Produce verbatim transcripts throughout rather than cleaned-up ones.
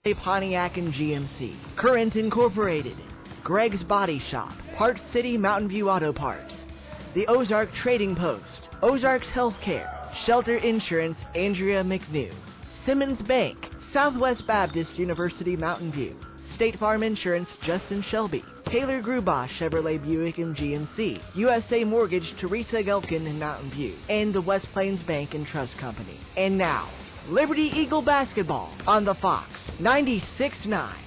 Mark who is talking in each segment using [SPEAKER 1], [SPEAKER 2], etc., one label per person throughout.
[SPEAKER 1] Pontiac and G M C, Current Incorporated, Greg's Body Shop, Parts City Mountain View Auto Parts, the Ozark Trading Post, Ozarks Healthcare, Shelter Insurance, Andrea McNew, Simmons Bank, Southwest Baptist University Mountain View, State Farm Insurance, Justin Shelby, Taylor Grubaugh Chevrolet Buick and G M C, U S A Mortgage, Teresa Gelkin in Mountain View, and the West Plains Bank and Trust Company. And now, Liberty Eagle Basketball on the Fox ninety-six point nine.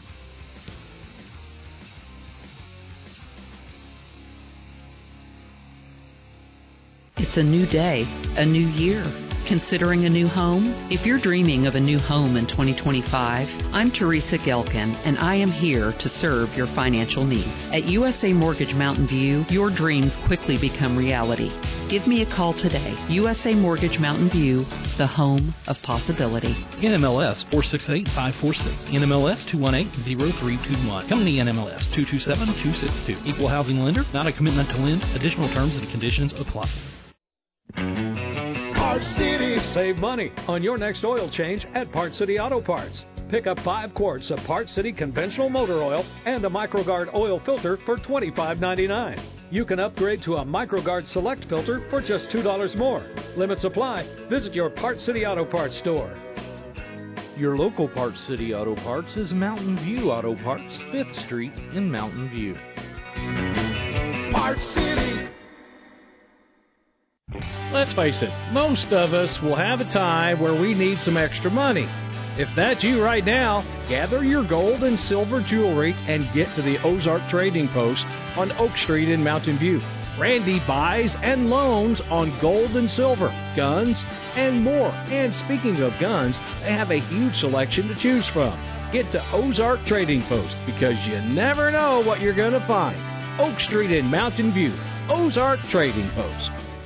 [SPEAKER 2] It's a new day, a new year. Considering a new home? If you're dreaming of a new home in twenty twenty-five, I'm Teresa Gelkin, and I am here to serve your financial needs. At U S A Mortgage Mountain View, your dreams quickly become reality. Give me a call today. U S A Mortgage Mountain View, the home of possibility.
[SPEAKER 3] N M L S four six eight five four six, N M L S two one eight zero three two one, Company N M L S two two seven two six two. Equal housing lender, not a commitment to lend. Additional terms and conditions apply.
[SPEAKER 4] Parts City. Save money on your next oil change at Parts City Auto Parts. Pick up five quarts of Parts City conventional motor oil and a MicroGuard oil filter for twenty-five ninety-nine. You can upgrade to a MicroGuard Select filter for just two dollars more. Limits apply. Visit your Parts City Auto Parts store.
[SPEAKER 5] Your local Parts City Auto Parts is Mountain View Auto Parts, fifth Street in Mountain View.
[SPEAKER 4] Parts City. Let's face it, most of us will have a time where we need some extra money. If that's you right now, gather your gold and silver jewelry and get to the Ozark Trading Post on Oak Street in Mountain View. Randy buys and loans on gold and silver, guns, and more. And speaking of guns, they have a huge selection to choose from. Get to Ozark Trading Post because you never know what you're going to find. Oak Street in Mountain View, Ozark Trading Post.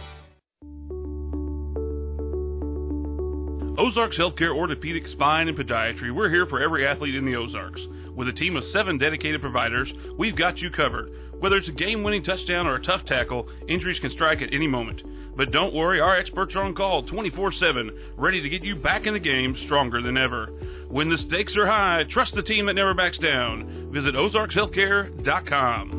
[SPEAKER 6] Ozarks Healthcare Orthopedic, Spine, and Podiatry. We're here for every athlete in the Ozarks. With a team of seven dedicated providers, we've got you covered. Whether it's a game-winning touchdown or a tough tackle, injuries can strike at any moment. But don't worry, our experts are on call twenty-four seven, ready to get you back in the game stronger than ever. When the stakes are high, trust the team that never backs down. Visit ozarks healthcare dot com.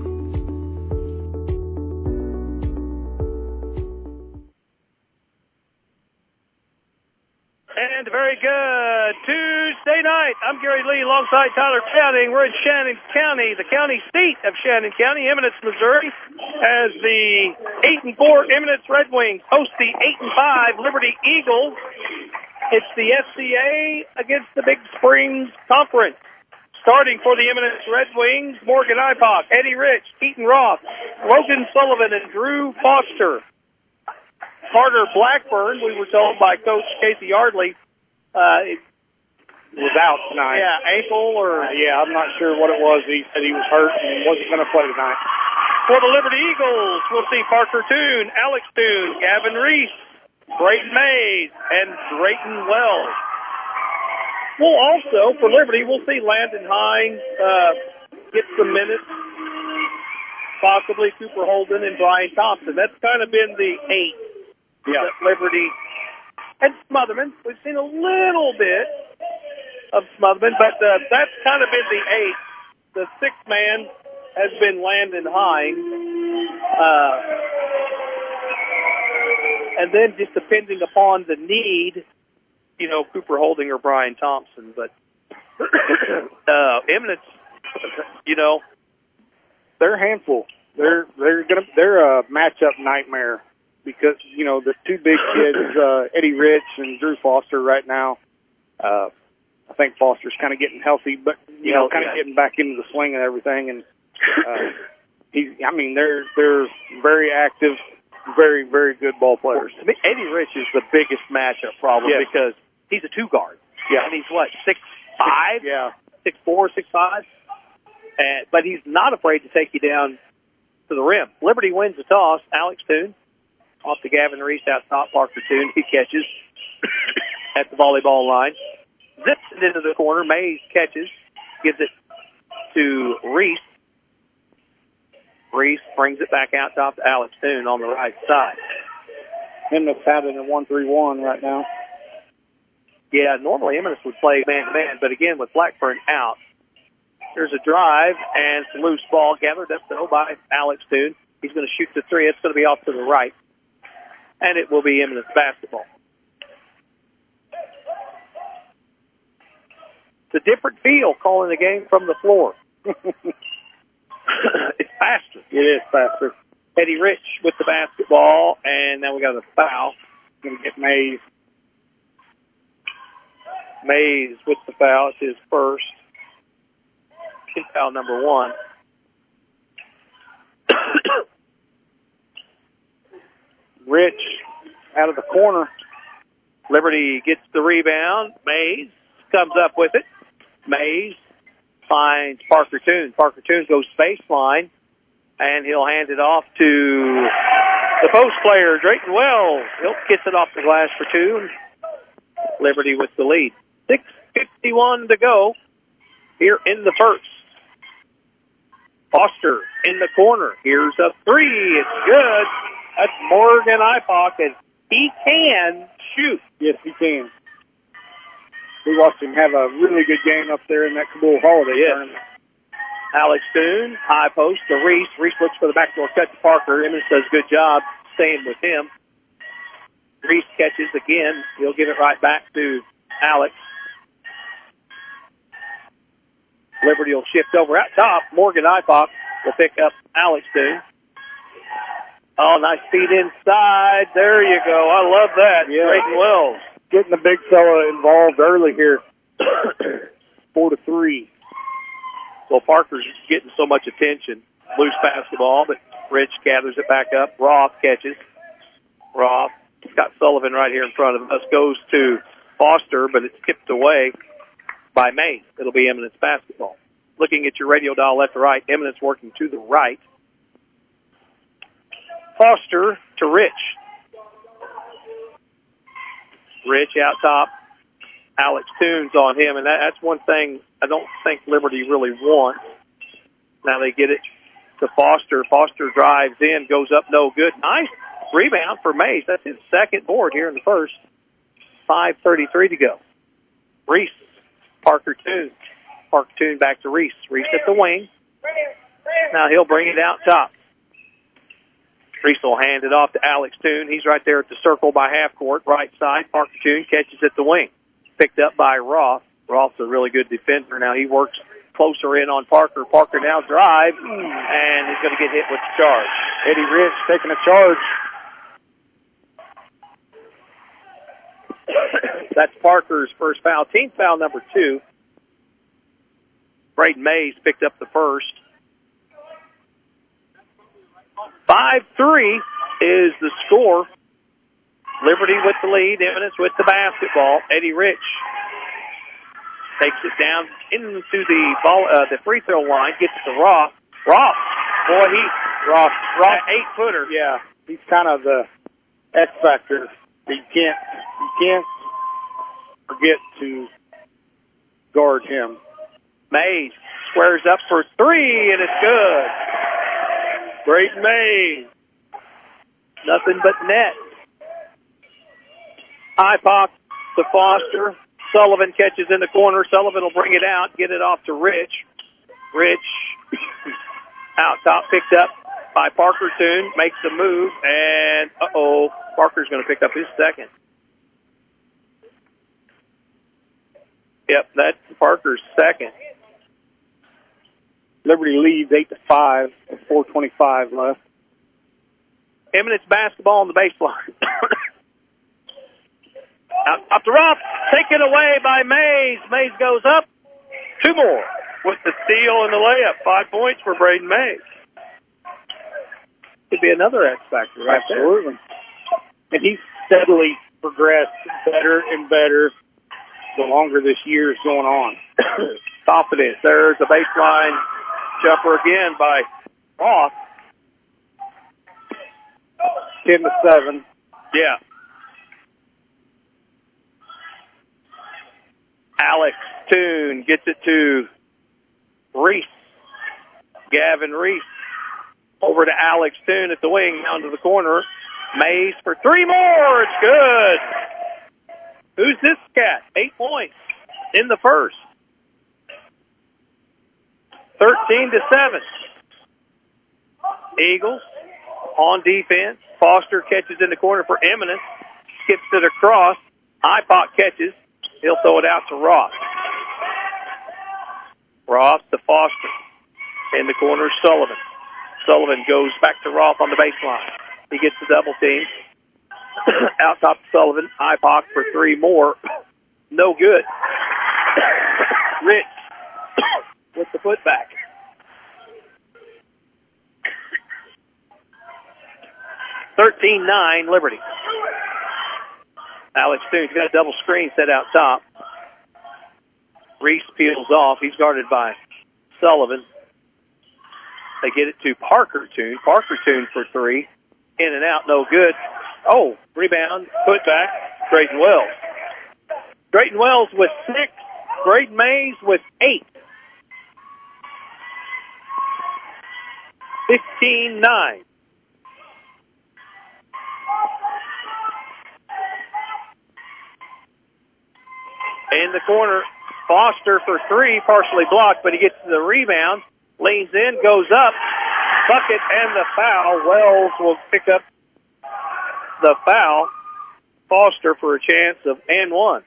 [SPEAKER 7] And very good. Tuesday night, I'm Gary Lee alongside Tyler Cowding. We're in Shannon County, the county seat of Shannon County, Eminence, Missouri, as the eight and four Eminence Red Wings host the eight and five Liberty Eagles. It's the S C A against the Big Springs Conference. Starting for the Eminence Red Wings, Morgan Ipock, Eddie Rich, Keaton Roth, Logan Sullivan, and Drew Foster. Carter Blackburn, we were told by Coach Casey Yardley, uh, it
[SPEAKER 8] was out tonight.
[SPEAKER 7] Yeah, ankle or...
[SPEAKER 8] Uh, yeah, I'm not sure what it was. He said he was hurt and wasn't going to play tonight.
[SPEAKER 7] For the Liberty Eagles, we'll see Parker Toon, Alex Toon, Gavin Reese, Brayton Mays, and Drayton Wells. We'll also, for Liberty, we'll see Landon Hines uh, get some minutes, possibly Cooper Holden and Brian Thompson. That's kind of been the eight. Yeah. Liberty and Smotherman. We've seen a little bit of Smotherman, but uh, that's kind of been the eight. The sixth man has been Landon Hines. Uh, and then just depending upon the need, you know, Cooper Holding or Brian Thompson. But uh, Eminence, you know,
[SPEAKER 8] they're a handful. They're they're gonna they're a matchup nightmare. Because, you know, the two big kids, uh, Eddie Rich and Drew Foster right now, uh, I think Foster's kind of getting healthy, but, you know, kind of getting back into the swing and everything. And, uh, he's, I mean, they're, they're very active, very, very good ball players.
[SPEAKER 7] To me, Eddie Rich is the biggest matchup problem yes. because he's a two guard.
[SPEAKER 8] Yeah.
[SPEAKER 7] And he's what, six, five?
[SPEAKER 8] Yeah.
[SPEAKER 7] Six, four, six, five? And, but he's not afraid to take you down to the rim. Liberty wins the toss. Alex Toon. Off to Gavin Reese out top. Parker Toon. He catches at the volleyball line. Zips it into the corner. Mays catches. Gives it to Reese. Reese brings it back out top to Alex Toon on the right side.
[SPEAKER 8] Him that's having a one three one right now.
[SPEAKER 7] Yeah, normally Eminence would play man-to-man, but again, with Blackburn out, there's a drive, and it's a loose ball gathered up, though, by Alex Toon. He's going to shoot the three. It's going to be off to the right, and it will be Eminence basketball. It's a different feel calling the game from the floor. It's faster.
[SPEAKER 8] It is faster.
[SPEAKER 7] Eddie Rich with the basketball, and now we got a foul.
[SPEAKER 8] Going to get Mays.
[SPEAKER 7] Mays with the foul. It's his first. His foul number one.
[SPEAKER 8] Rich out of the corner.
[SPEAKER 7] Liberty gets the rebound. Mays comes up with it. Mays finds Parker Toon. Parker Toon goes baseline, and he'll hand it off to the post player, Drayton Wells. He'll gets it off the glass for Toon. Liberty with the lead. six fifty-one to go here in the first. Foster in the corner. Here's a three. It's good. That's Morgan Ipock, and he can shoot.
[SPEAKER 8] Yes, he can. We watched him have a really good game up there in that Kabul Holiday
[SPEAKER 7] yes.
[SPEAKER 8] tournament.
[SPEAKER 7] Alex Toon, high post to Reese. Reese looks for the backdoor cut to Parker. Emmons does a good job staying with him. Reese catches again. He'll give it right back to Alex. Liberty will shift over at top. Morgan Ipock will pick up Alex Toon. Oh, nice feed inside. There you go. I love that.
[SPEAKER 8] Yeah.
[SPEAKER 7] Drayton Wells.
[SPEAKER 8] Getting the big fella involved early here. Four to three.
[SPEAKER 7] Well, Parker's getting so much attention. Loose basketball, but Rich gathers it back up. Roth catches. Roth. Got Sullivan right here in front of us. Goes to Foster, but it's tipped away by May. It'll be Eminence basketball. Looking at your radio dial left to right, Eminence working to the right. Foster to Rich. Rich out top. Alex Toon's on him, and that, that's one thing I don't think Liberty really wants. Now they get it to Foster. Foster drives in, goes up, no good. Nice rebound for Mays. That's his second board here in the first. five thirty-three to go. Reese, Parker Toon. Parker Toon back to Reese. Reese at the wing. Now he'll bring it out top. Reese will hand it off to Alex Toon. He's right there at the circle by half court, right side. Parker Toon catches at the wing. Picked up by Roth. Roth's a really good defender. Now he works closer in on Parker. Parker now drives, and he's going to get hit with the charge.
[SPEAKER 8] Eddie Rich taking a charge.
[SPEAKER 7] That's Parker's first foul. Team foul number two. Braden Mays picked up the first. five three is the score. Liberty with the lead. Eminence with the basketball. Eddie Rich takes it down into the ball, uh, the free throw line. Gets it to Roth. Roth, boy, he
[SPEAKER 8] Roth,
[SPEAKER 7] Roth eight footer.
[SPEAKER 8] Yeah, he's kind of the X factor. You can't, you can't forget to guard him.
[SPEAKER 7] Mays squares up for three, and it's good. Braden Mays. Nothing but net. Ipock to Foster. Sullivan catches in the corner. Sullivan will bring it out, get it off to Rich. Rich out top, picked up by Parker Toon, makes the move, and uh-oh, Parker's going to pick up his second. Yep, that's Parker's second.
[SPEAKER 8] Liberty leads eight to five with four twenty-five left.
[SPEAKER 7] Eminence basketball on the baseline. Out, up to Roth, taken away by Mays. Mays goes up. Two more with the steal and the layup. Five points for Braden Mays. Could be another X factor right
[SPEAKER 8] Absolutely.
[SPEAKER 7] there.
[SPEAKER 8] And he's steadily progressed better and better the longer this year is going on.
[SPEAKER 7] Confidence. There's a baseline jumper again by Roth.
[SPEAKER 8] ten to seven.
[SPEAKER 7] Yeah. Alex Toon gets it to Reese. Gavin Reese over to Alex Toon at the wing, down to the corner. Mays for three more. It's good. Who's this cat? Eight points in the first. thirteen to seven. Eagles on defense. Foster catches in the corner for Eminence. Skips it across. Ipok catches. He'll throw it out to Ross. Ross to Foster. In the corner, Sullivan. Sullivan goes back to Roth on the baseline. He gets the double team. Out top to Sullivan. Ipok for three more. No good. Rich with the putback. thirteen nine, Liberty. Alex Toone's got a double screen set out top. Reese peels off. He's guarded by Sullivan. They get it to Parker Toone. Parker Toone for three. In and out, no good. Oh, rebound, put back, Drayton Wells. Drayton Wells with six. Braden Mays with eight. fifteen nine. In the corner, Foster for three, partially blocked, but he gets to the rebound, leans in, goes up, bucket, and the foul. Wells will pick up the foul. Foster for a chance of and one.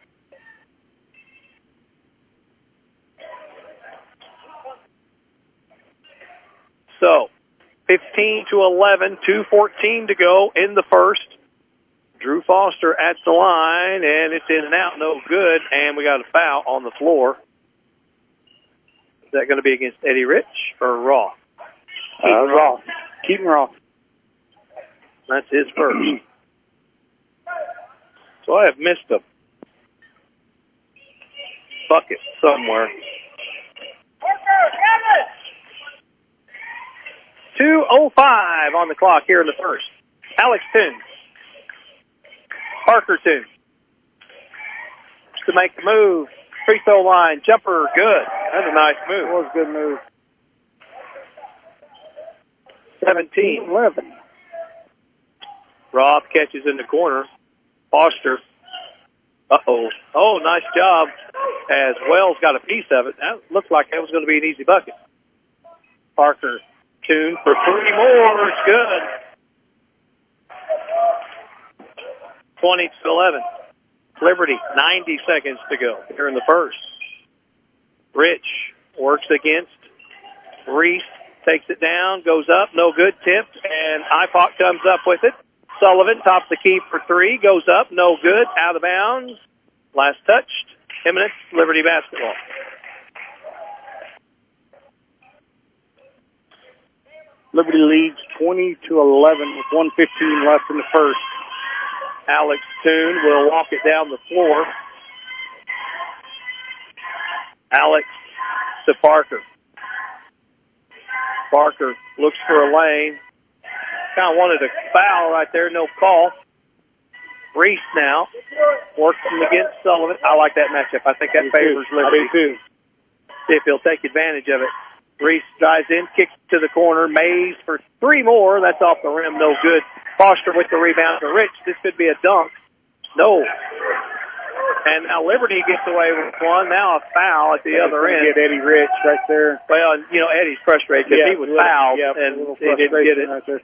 [SPEAKER 7] So, fifteen to eleven, two fourteen to go in the first. Drew Foster at the line, and it's in and out, no good, and we got a foul on the floor. Is that going to be against Eddie Rich or Roth?
[SPEAKER 8] Uh, Roth. Keaton Roth.
[SPEAKER 7] That's his first. So I have missed a bucket somewhere. two oh five on the clock here in the first. Alex Toone. Parker Toone. To make the move. Free throw line. Jumper. Good. That's a nice move.
[SPEAKER 8] That was a good move.
[SPEAKER 7] seventeen
[SPEAKER 8] eleven.
[SPEAKER 7] Roth catches in the corner. Foster. Uh-oh. Oh, nice job as Wells got a piece of it. That looked like that was going to be an easy bucket. Parker Toone for three more. It's good. twenty to eleven. Liberty, ninety seconds to go here in the first. Rich works against Reese, takes it down, goes up, no good, tipped, and Ipok comes up with it. Sullivan tops the key for three, goes up, no good, out of bounds. Last touched. Eminence, Liberty basketball.
[SPEAKER 8] Liberty leads twenty to eleven with one fifteen left in the first.
[SPEAKER 7] Alex Toone will walk it down the floor. Alex to Parker. Parker looks for a lane. Kind of wanted a foul right there, no call. Reese now works him against Sullivan. I like that matchup. I think that
[SPEAKER 8] Me
[SPEAKER 7] favors
[SPEAKER 8] too.
[SPEAKER 7] Liberty.
[SPEAKER 8] I do too.
[SPEAKER 7] See if he'll take advantage of it. Reese drives in, kicks to the corner. Mays for three more. That's off the rim, no good. Foster with the rebound to Rich. This could be a dunk. No. And now Liberty gets away with one. Now a foul at the
[SPEAKER 8] Yeah,
[SPEAKER 7] other end.
[SPEAKER 8] Get Eddie Rich right there.
[SPEAKER 7] Well, you know, Eddie's frustrated because
[SPEAKER 8] Yeah,
[SPEAKER 7] he was
[SPEAKER 8] little,
[SPEAKER 7] fouled
[SPEAKER 8] yeah,
[SPEAKER 7] and he didn't get it.
[SPEAKER 8] Right there.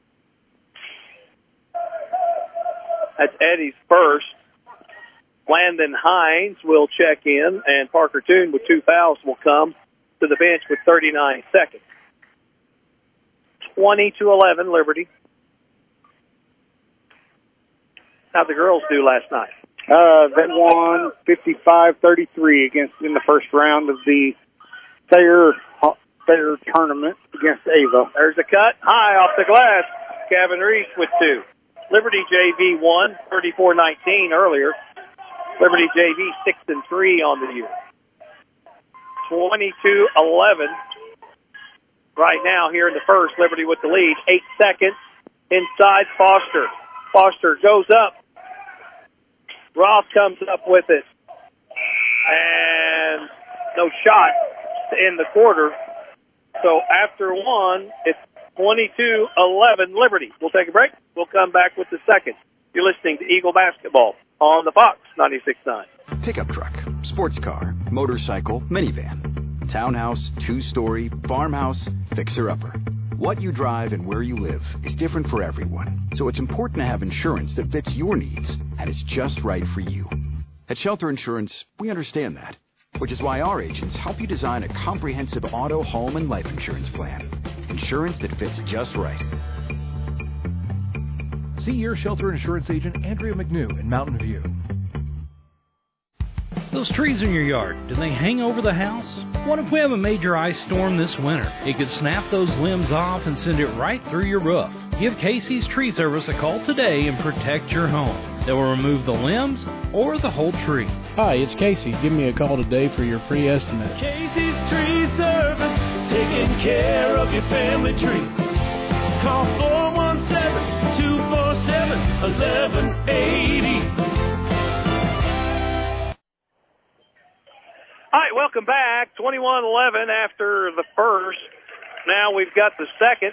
[SPEAKER 7] That's Eddie's first. Landon Hines will check in, and Parker Toone with two fouls will come to the bench with thirty-nine seconds. twenty to eleven, Liberty. How'd the girls do last night?
[SPEAKER 8] Uh, they won fifty-five thirty-three against in the first round of the Thayer Thayer tournament against Ava.
[SPEAKER 7] There's a cut high off the glass. Gavin Reese with two. Liberty J V won thirty-four nineteen earlier. Liberty J V six and three on the year. twenty-two eleven right now here in the first. Liberty with the lead. Eight seconds inside Foster. Foster goes up. Roth comes up with it. And no shot to end the quarter. So after one, it's twenty-two eleven Liberty. We'll take a break. We'll come back with the second. You're listening to Eagle Basketball on the Fox ninety-six point
[SPEAKER 9] nine. Pickup truck, sports car, motorcycle, minivan, townhouse, two-story, farmhouse, fixer-upper. What you drive and where you live is different for everyone, so it's important to have insurance that fits your needs and is just right for you. At Shelter Insurance, we understand that, which is why our agents help you design a comprehensive auto, home, and life insurance plan. Insurance that fits just right.
[SPEAKER 10] See your Shelter Insurance agent, Andrea McNew in Mountain View.
[SPEAKER 3] Those trees in your yard, do they hang over the house? What if we have a major ice storm this winter? It could snap those limbs off and send it right through your roof. Give Casey's Tree Service a call today and protect your home. They will remove the limbs or the whole tree.
[SPEAKER 4] Hi, it's Casey. Give me a call today for your free estimate.
[SPEAKER 11] Casey's Tree Service, taking care of your family tree. Call four one seven, two four seven, one one eight zero.
[SPEAKER 7] All right, welcome back. twenty-one eleven after the first. Now we've got the second.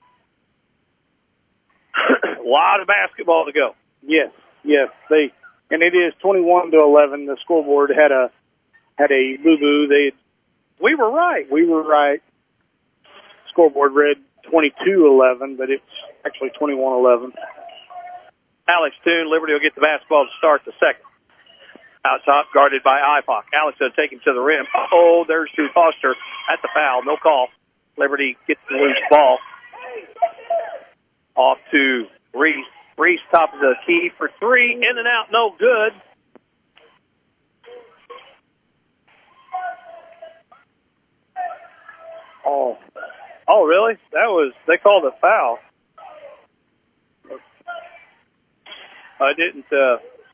[SPEAKER 7] A lot of basketball to go.
[SPEAKER 8] Yes, yes. They and it is twenty-one to eleven. The scoreboard had a had a boo boo. They we were right. We were right. Scoreboard read twenty-two eleven, but it's actually twenty-one eleven.
[SPEAKER 7] Alex Toon, Liberty will get the basketball to start the second. Out top, guarded by I P O C. Alex will take him to the rim. Oh, there's Drew Foster at the foul. No call. Liberty gets the loose ball. Off to Reese. Reese, top of the key for three. In and out, no good. Oh, oh, really? That was, they called a foul. I didn't, uh,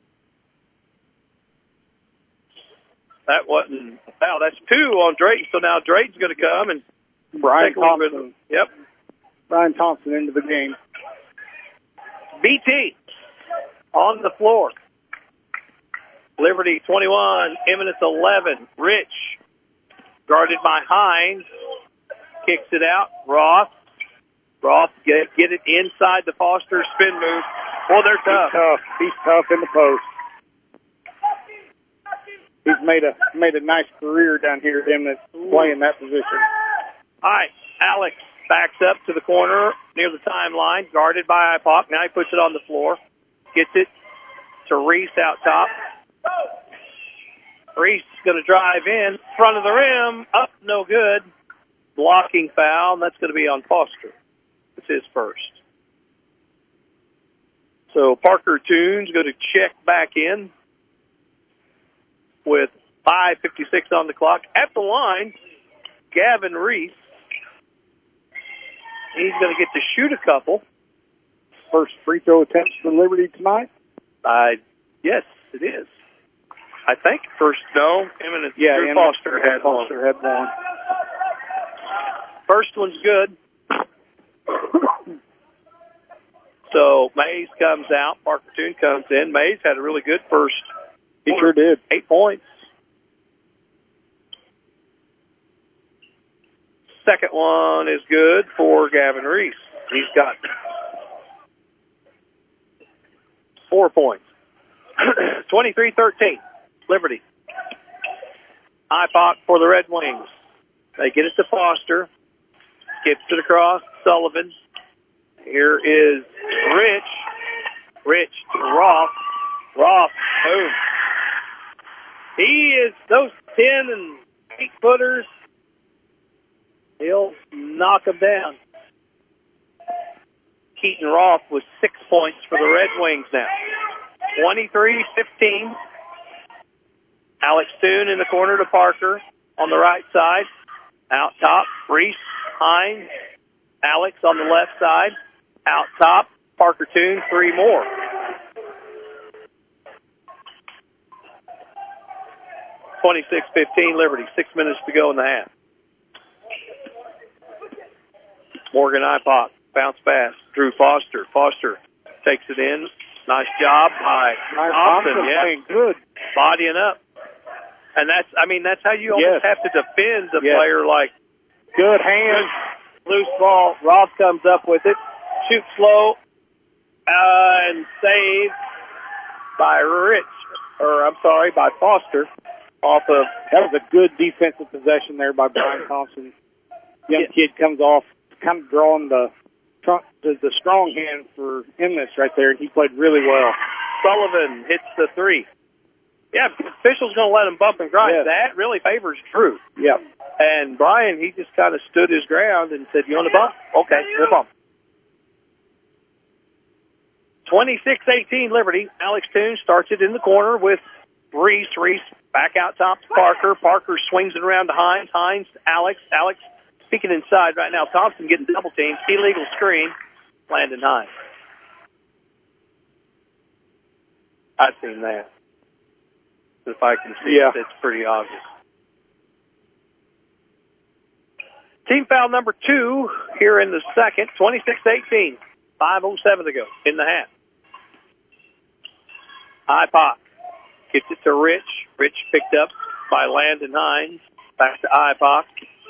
[SPEAKER 7] that wasn't a foul. That's two on Drayton. So now Drayton's going to come and
[SPEAKER 8] Brian
[SPEAKER 7] take a little bit
[SPEAKER 8] Thompson.
[SPEAKER 7] of, yep.
[SPEAKER 8] Brian Thompson into the game.
[SPEAKER 7] B T on the floor. Liberty twenty-one, Eminence eleven. Rich, guarded by Hines, kicks it out. Roth. Roth get, get it inside the Foster spin move. Oh, they're tough.
[SPEAKER 8] He's tough. He's tough in the post. He's made a made a nice career down here at Eminence playing that position.
[SPEAKER 7] All right, Alex backs up to the corner near the timeline, guarded by I P O C. Now he puts it on the floor. Gets it to Reese out top. Reese is going to drive in, front of the rim, up, no good. Blocking foul, and that's going to be on Foster. It's his first. So Parker Toon's going to check back in with five fifty-six on the clock. At the line, Gavin Reese. He's going to get to shoot a couple.
[SPEAKER 8] First free throw attempts for Liberty tonight?
[SPEAKER 7] Uh, yes, it is. I think first, no, him and
[SPEAKER 8] yeah,
[SPEAKER 7] Drew Foster had
[SPEAKER 8] Foster
[SPEAKER 7] one.
[SPEAKER 8] had one.
[SPEAKER 7] First one's good. So Mays comes out. Parker Toon comes in. Mays had a really good first.
[SPEAKER 8] He sure did.
[SPEAKER 7] Eight points. Second one is good for Gavin Reese. He's got four points. twenty-three thirteen, Liberty. I P O C for the Red Wings. They get it to Foster. Skips it across. Sullivan. Here is Rich. Rich to Roth. Roth, boom. He is those ten and eight footers. He'll knock them down. Keaton Roth with six points for the Red Wings now. twenty-three fifteen. Alex Toon in the corner to Parker on the right side. Out top, Reese, Hines, Alex on the left side. Out top, Parker Toon, three more. twenty-six fifteen Liberty, six minutes to go in the half. Morgan I P O C, bounce pass. Drew Foster. Foster takes it in. Nice job by Thompson. Yeah,
[SPEAKER 8] good.
[SPEAKER 7] Bodying up. And that's, I mean, that's how you almost
[SPEAKER 8] yes.
[SPEAKER 7] have to defend a
[SPEAKER 8] yes.
[SPEAKER 7] player like.
[SPEAKER 8] Good hands.
[SPEAKER 7] Loose ball. Roth comes up with it. Shoots slow. Uh, and saves. by Rich, or I'm sorry, by Foster. Off of
[SPEAKER 8] That was a good defensive possession there by Brian Thompson. Young
[SPEAKER 7] Yeah.
[SPEAKER 8] kid comes off, kind of drawing the trunk, the, the strong hand for Emness right there, and he played really well.
[SPEAKER 7] Sullivan hits the three. Yeah, officials going to let him bump and grind.
[SPEAKER 8] Yes.
[SPEAKER 7] That really favors Drew.
[SPEAKER 8] Yep.
[SPEAKER 7] And Brian, he just kind of stood his ground and said, you want to bump? Okay, we'll bump. twenty-six eighteen Liberty. Alex Toon starts it in the corner with Reese. Reese back out top to Parker. Parker swings it around to Hines. Hines, Alex. Alex peeking inside right now. Thompson getting double teamed. Illegal screen. Landon Hines. I've seen that. If I can see
[SPEAKER 8] Yeah.
[SPEAKER 7] it, it's pretty obvious. Team foul number two here in the second. twenty-six eighteen. five oh seven to go in the half. Ipoc gets it to Rich. Rich picked up by Landon Hines. Back to Ipoc.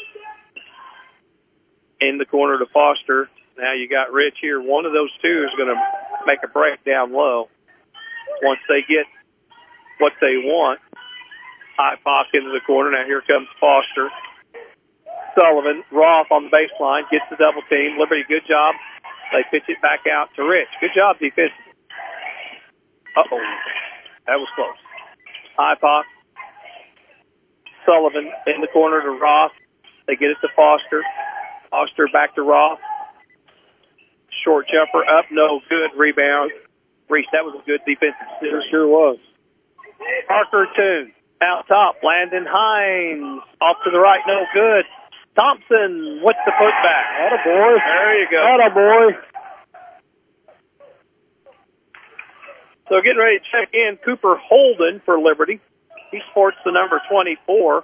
[SPEAKER 7] In the corner to Foster. Now you got Rich here. One of those two is going to make a break down low. Once they get what they want. Ipoc into the corner. Now here comes Foster. Sullivan. Roth on the baseline. Gets the double team. Liberty, good job. They pitch it back out to Rich. Good job defensively. Uh-oh. That was close. Ipoc. Sullivan in the corner to Roth. They get it to Foster. Foster back to Roth. Short jumper up. No good. Rebound. Reese, that was a good defensive steal.
[SPEAKER 8] Sure, sure was.
[SPEAKER 7] Parker Toon. Out top. Landon Hines. Off to the right. No good. Thompson with the putback.
[SPEAKER 8] Atta boy.
[SPEAKER 7] There you go.
[SPEAKER 8] Atta boy.
[SPEAKER 7] So getting ready to check in Cooper Holden for Liberty. He sports the number twenty-four.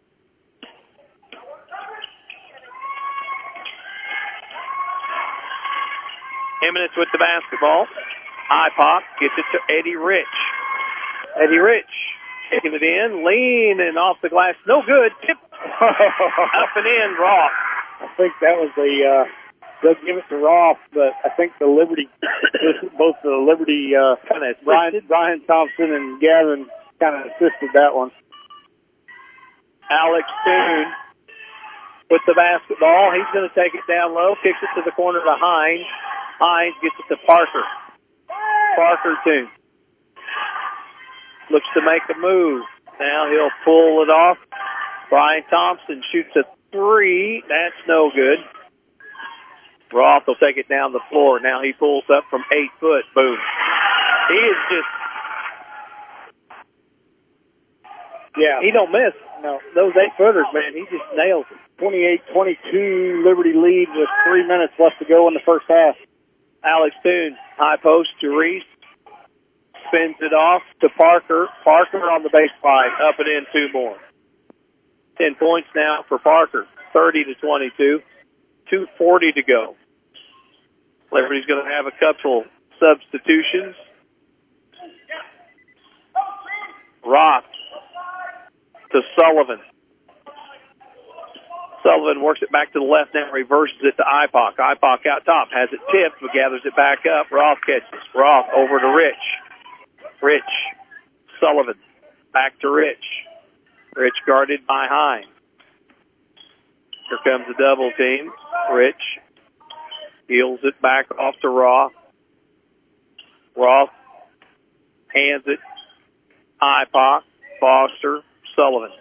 [SPEAKER 7] Eminence with the basketball. Ipoc gets it to Eddie Rich. Eddie Rich taking it in, leaning off the glass. No good. Tip. Up and in, Roth.
[SPEAKER 8] I think that was the, uh, they'll give it to Roth, but I think the Liberty, both the Liberty, uh,
[SPEAKER 7] Kind of
[SPEAKER 8] Brian, Brian Thompson and Gavin kind of assisted that one.
[SPEAKER 7] Alex Toon with the basketball. He's going to take it down low, kicks it to the corner to Hines. Hines gets it to Parker. Parker Toon looks to make a move. Now he'll pull it off. Brian Thompson shoots a three. That's no good. Roth will take it down the floor. Now he pulls up from eight foot. Boom. He is just,
[SPEAKER 8] Yeah.
[SPEAKER 7] he don't miss. No, those eight footers, man, he just nails it.
[SPEAKER 8] twenty-eight twenty-two Liberty lead with three minutes left to go in the first half.
[SPEAKER 7] Alex Toon, high post to Reese. Spins it off to Parker. Parker on the baseline. Up and in two more. Ten points now for Parker. thirty to twenty-two. two forty to go. Liberty's going to have a couple substitutions. Roth to Sullivan. Sullivan works it back to the left now, reverses it to Ipoc. Ipoc out top, has it tipped, but gathers it back up. Roth catches. Roth over to Rich. Rich. Sullivan. Back to Rich. Rich guarded by Hines. Here comes the double team. Rich heels it back off to Roth. Roth hands it. Ipoc, Foster, Sullivan.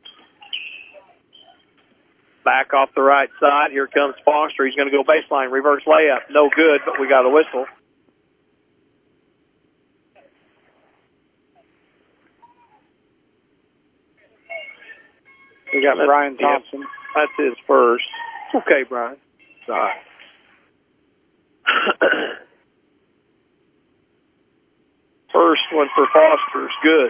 [SPEAKER 7] Back off the right side. Here comes Foster. He's going to go baseline. Reverse layup. No good, but we got a whistle.
[SPEAKER 8] We got
[SPEAKER 7] That's,
[SPEAKER 8] Brian Thompson.
[SPEAKER 7] Yeah, that's his first. It's okay, Brian. It's all right. First one for Foster is good.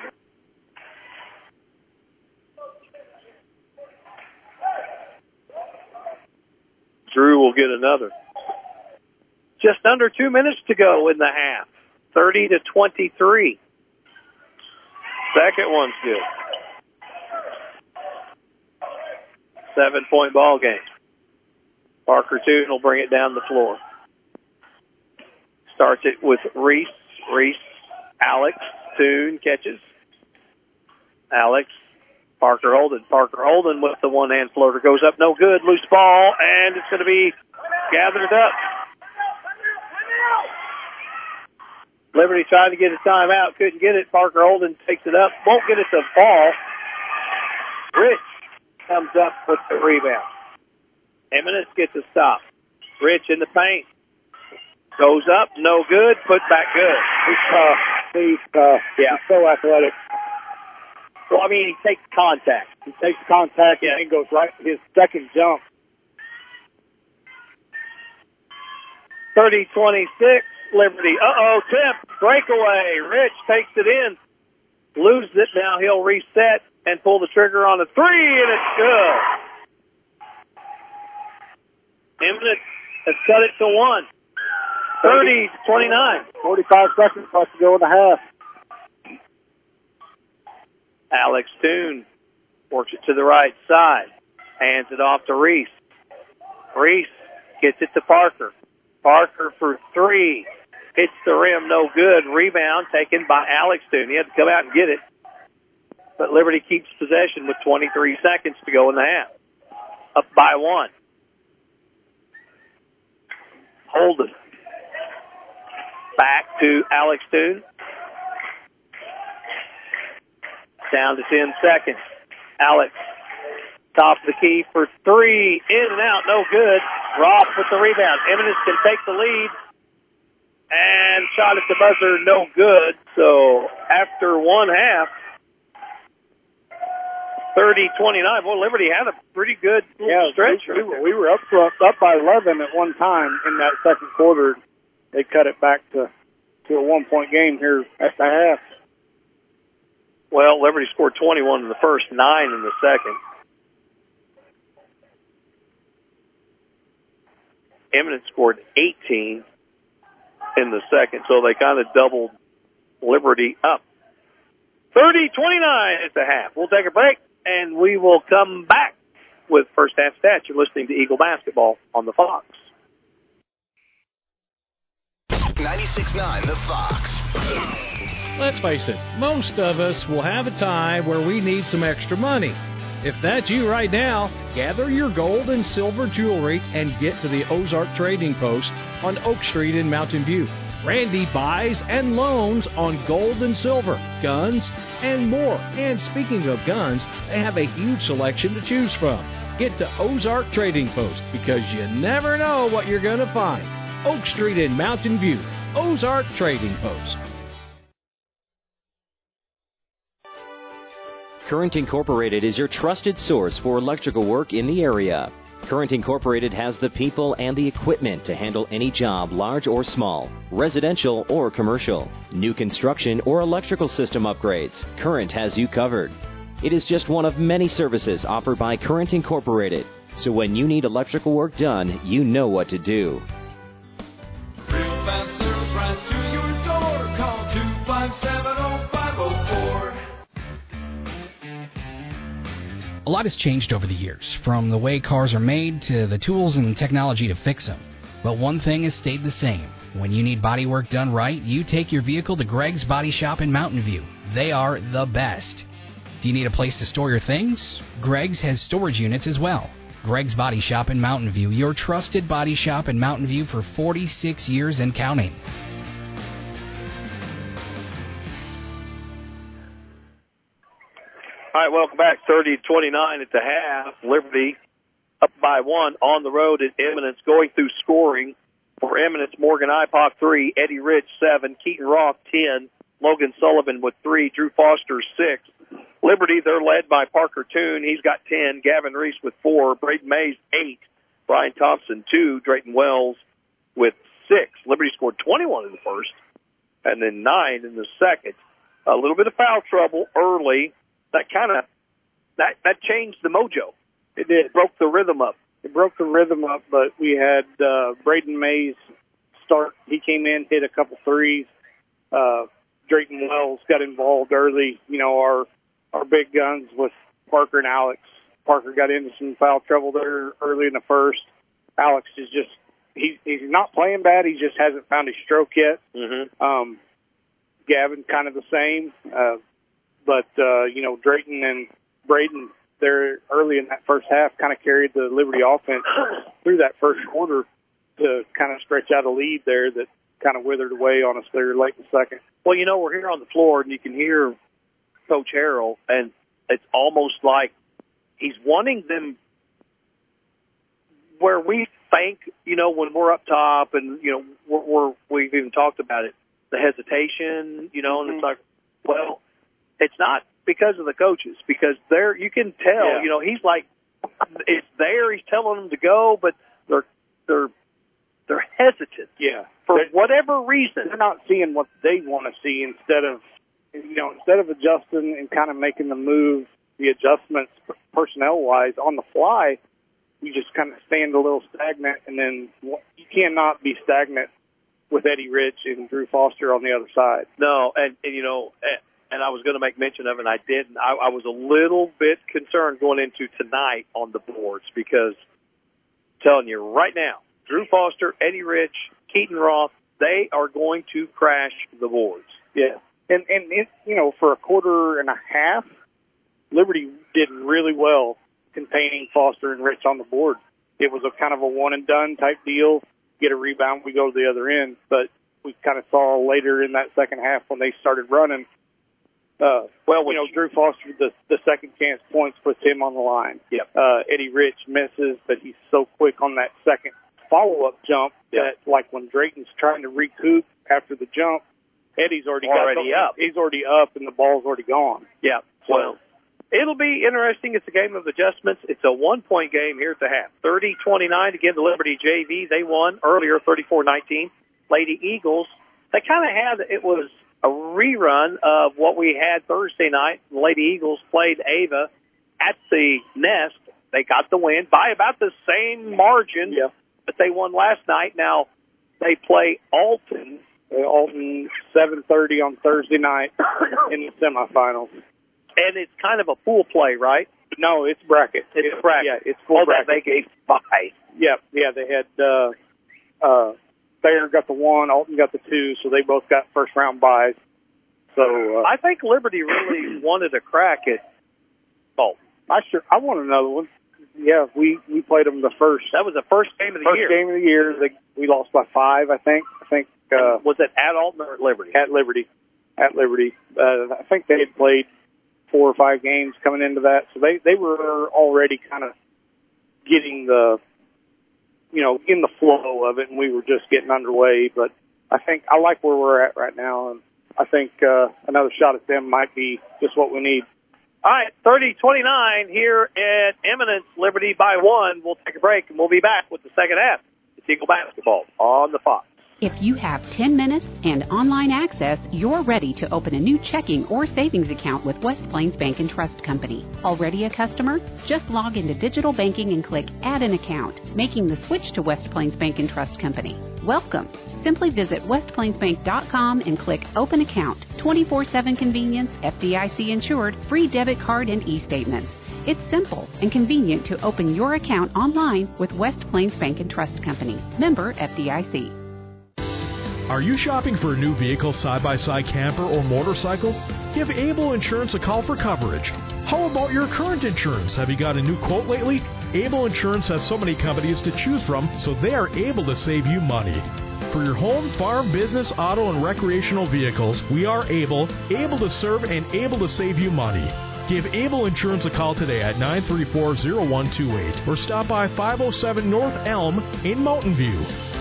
[SPEAKER 7] Drew will get another. Just under two minutes to go in the half. thirty to twenty-three. Second one's good. Seven-point ball game. Parker Toon will bring it down the floor. Starts it with Reese. Reese, Alex. Toon catches. Alex. Parker Holden. Parker Holden with the one-hand floater. Goes up, no good. Loose ball, and it's going to be gathered up. Liberty trying to get a timeout. Couldn't get it. Parker Holden takes it up. Won't get it to fall. Rich comes up with the rebound. Eminence gets a stop. Rich in the paint. Goes up, no good. Put back good.
[SPEAKER 8] He's tough. He's tough.
[SPEAKER 7] Yeah.
[SPEAKER 8] He's so athletic.
[SPEAKER 7] Well, I mean, he takes contact.
[SPEAKER 8] He takes contact yeah. and then goes right to his second jump.
[SPEAKER 7] thirty twenty-six, Liberty. Uh-oh, tip, breakaway. Rich takes it in, loses it. Now he'll reset and pull the trigger on a three, and it's good. Eminence has cut it to one. thirty twenty-nine.
[SPEAKER 8] forty-five seconds left to go in the half.
[SPEAKER 7] Alex Toon works it to the right side. Hands it off to Reese. Reese gets it to Parker. Parker for three. Hits the rim, no good. Rebound taken by Alex Toon. He had to come out and get it. But Liberty keeps possession with twenty-three seconds to go in the half. Up by one. Holden. Back to Alex Toon. Down to ten seconds. Alex, top of the key for three. In and out, no good. Roth with the rebound. Eminence can take the lead. And shot at the buzzer, no good. So after one half, thirty twenty-nine. Boy, Liberty had a pretty good
[SPEAKER 8] yeah,
[SPEAKER 7] stretch.
[SPEAKER 8] We, right we, we were up, up by eleven at one time in that second quarter. They cut it back to, to a one-point game here at the half.
[SPEAKER 7] Well, Liberty scored twenty-one in the first, nine in the second. Eminence scored eighteen in the second, so they kind of doubled Liberty up. thirty twenty-nine at the half. We'll take a break, and we will come back with first half stats. You're listening to Eagle Basketball on the Fox.
[SPEAKER 9] ninety-six point nine The Fox.
[SPEAKER 4] Let's face it, most of us will have a time where we need some extra money. If that's you right now, gather your gold and silver jewelry and get to the Ozark Trading Post on Oak Street in Mountain View. Randy buys and loans on gold and silver, guns, and more. And speaking of guns, they have a huge selection to choose from. Get to Ozark Trading Post because you never know what you're going to find. Oak Street in Mountain View, Ozark Trading Post.
[SPEAKER 12] Current Incorporated is your trusted source for electrical work in the area. Current Incorporated has the people and the equipment to handle any job, large or small, residential or commercial, new construction or electrical system upgrades. Current has you covered. It is just one of many services offered by Current Incorporated. So when you need electrical work done, you know what to do.
[SPEAKER 11] Real fast service right to your door. Call two five seven oh five oh four.
[SPEAKER 13] A lot has changed over the years, from the way cars are made to the tools and technology to fix them. But one thing has stayed the same. When you need body work done right, you take your vehicle to Greg's Body Shop in Mountain View. They are the best. Do you need a place to store your things? Greg's has storage units as well. Greg's Body Shop in Mountain View, your trusted body shop in Mountain View for forty-six years and counting.
[SPEAKER 7] All right, welcome back. thirty twenty-nine at the half. Liberty up by one on the road at Eminence. Going through scoring for Eminence, Morgan Ipock three, Eddie Rich seven, Keaton Roth ten, Logan Sullivan with three, Drew Foster six. Liberty, they're led by Parker Toon. He's got ten. Gavin Reese with four. Braden Mays eight. Brian Thompson two. Drayton Wells with six. Liberty scored twenty-one in the first and then nine in the second. A little bit of foul trouble early. That kind of, that, that changed the mojo.
[SPEAKER 8] It did.
[SPEAKER 7] It broke the rhythm up.
[SPEAKER 8] It broke the rhythm up, but we had uh, Braden Mays start. He came in, hit a couple threes. Uh, Drayton Wells got involved early. You know, our our big guns with Parker and Alex. Parker got into some foul trouble there early in the first. Alex is just, he, he's not playing bad. He just hasn't found his stroke yet.
[SPEAKER 7] Mm-hmm.
[SPEAKER 8] Um, Gavin kind of the same. Uh, but, uh, you know, Drayton and Braden, they're early in that first half kind of carried the Liberty offense through that first quarter to kind of stretch out a lead there that kind of withered away on us there late in the second.
[SPEAKER 14] Well, you know, we're here on the floor, and you can hear Coach Harrell, and it's almost like he's wanting them where we think, you know, when we're up top and, you know, we're, we're, we've even talked about it, the hesitation, you know, and it's like, well, it's not because of the coaches, because they're, you can tell,
[SPEAKER 8] Yeah.
[SPEAKER 14] you know, he's like, it's there, he's telling them to go, but they're, they're, they're hesitant.
[SPEAKER 8] Yeah.
[SPEAKER 14] For
[SPEAKER 8] They're-
[SPEAKER 14] whatever reason.
[SPEAKER 8] They're not seeing what they want to see instead of, you know, instead of adjusting and kind of making the move, the adjustments personnel-wise on the fly, you just kind of stand a little stagnant, and then you cannot be stagnant with Eddie Rich and Drew Foster on the other side.
[SPEAKER 14] No, and, and you know, and, and I was going to make mention of it, and I didn't. I, I was a little bit concerned going into tonight on the boards because I'm telling you right now, Drew Foster, Eddie Rich, Keaton Roth, they are going to crash the boards.
[SPEAKER 8] Yeah. And, and it, you know, for a quarter and a half, Liberty did really well containing Foster and Rich on the board. It was a kind of a one-and-done type deal. Get a rebound, we go to the other end. But we kind of saw later in that second half when they started running, uh, well, you know, Drew Foster, the, the second chance points puts him on the line.
[SPEAKER 14] Yep.
[SPEAKER 8] Uh, Eddie Rich misses, but he's so quick on that second follow-up jump
[SPEAKER 14] yep.
[SPEAKER 8] that, like, when Drayton's trying to recoup after the jump, Eddie's already,
[SPEAKER 14] already
[SPEAKER 8] got
[SPEAKER 14] up.
[SPEAKER 8] He's already up, and the ball's already gone.
[SPEAKER 14] Yeah.
[SPEAKER 8] So,
[SPEAKER 14] well, it'll be interesting. It's a game of adjustments. It's a one-point game here at the half. thirty twenty-nine, again, the Liberty J V. They won earlier, thirty-four nineteen. Lady Eagles, they kind of had, it was a rerun of what we had Thursday night. The Lady Eagles played Ava at the Nest. They got the win by about the same margin
[SPEAKER 8] yeah.
[SPEAKER 14] that they won last night. Now, they play Alton.
[SPEAKER 8] Uh, Alton, seven thirty on Thursday night in the semifinals.
[SPEAKER 14] And it's kind of a pool play, right?
[SPEAKER 8] No, it's bracket.
[SPEAKER 14] It's, it's bracket.
[SPEAKER 8] Yeah, it's full
[SPEAKER 14] oh,
[SPEAKER 8] bracket.
[SPEAKER 14] They gave five.
[SPEAKER 8] Yeah, yeah, they had, uh, uh, Thayer got the one, Alton got the two, so they both got first round buys. So, uh,
[SPEAKER 14] I think Liberty really wanted a crack at Alton.
[SPEAKER 8] I sure, I want another one. Yeah, we, we played them the first.
[SPEAKER 14] That was the first game of the
[SPEAKER 8] first
[SPEAKER 14] year.
[SPEAKER 8] First game of the year. They, we lost by five, I think. I think, uh,
[SPEAKER 14] was it at Alton or at Liberty?
[SPEAKER 8] At Liberty. At Liberty. Uh, I think they had played four or five games coming into that. So they, they were already kind of getting the, you know, in the flow of it, and we were just getting underway. But I think I like where we're at right now, and I think uh, another shot at them might be just what we need.
[SPEAKER 14] All right, thirty twenty-nine here at Eminence, Liberty by one. We'll take a break, and we'll be back with the second half. It's Eagle Basketball on the Fox.
[SPEAKER 15] If you have ten minutes and online access, you're ready to open a new checking or savings account with West Plains Bank and Trust Company. Already a customer? Just log into digital banking and click Add an Account, making the switch to West Plains Bank and Trust Company. Welcome. Simply visit west plains bank dot com and click Open Account. twenty-four seven convenience, F D I C insured, free debit card and e-statements. It's simple and convenient to open your account online with West Plains Bank and Trust Company. Member F D I C.
[SPEAKER 10] Are you shopping for a new vehicle, side-by-side camper, or motorcycle? Give Able Insurance a call for coverage. How about your current insurance? Have you got a new quote lately? Able Insurance has so many companies to choose from, so they are able to save you money. For your home, farm, business, auto, and recreational vehicles, we are able, able to serve, and able to save you money. Give Able Insurance a call today at nine three four, zero one two eight or stop by five oh seven North Elm in Mountain View.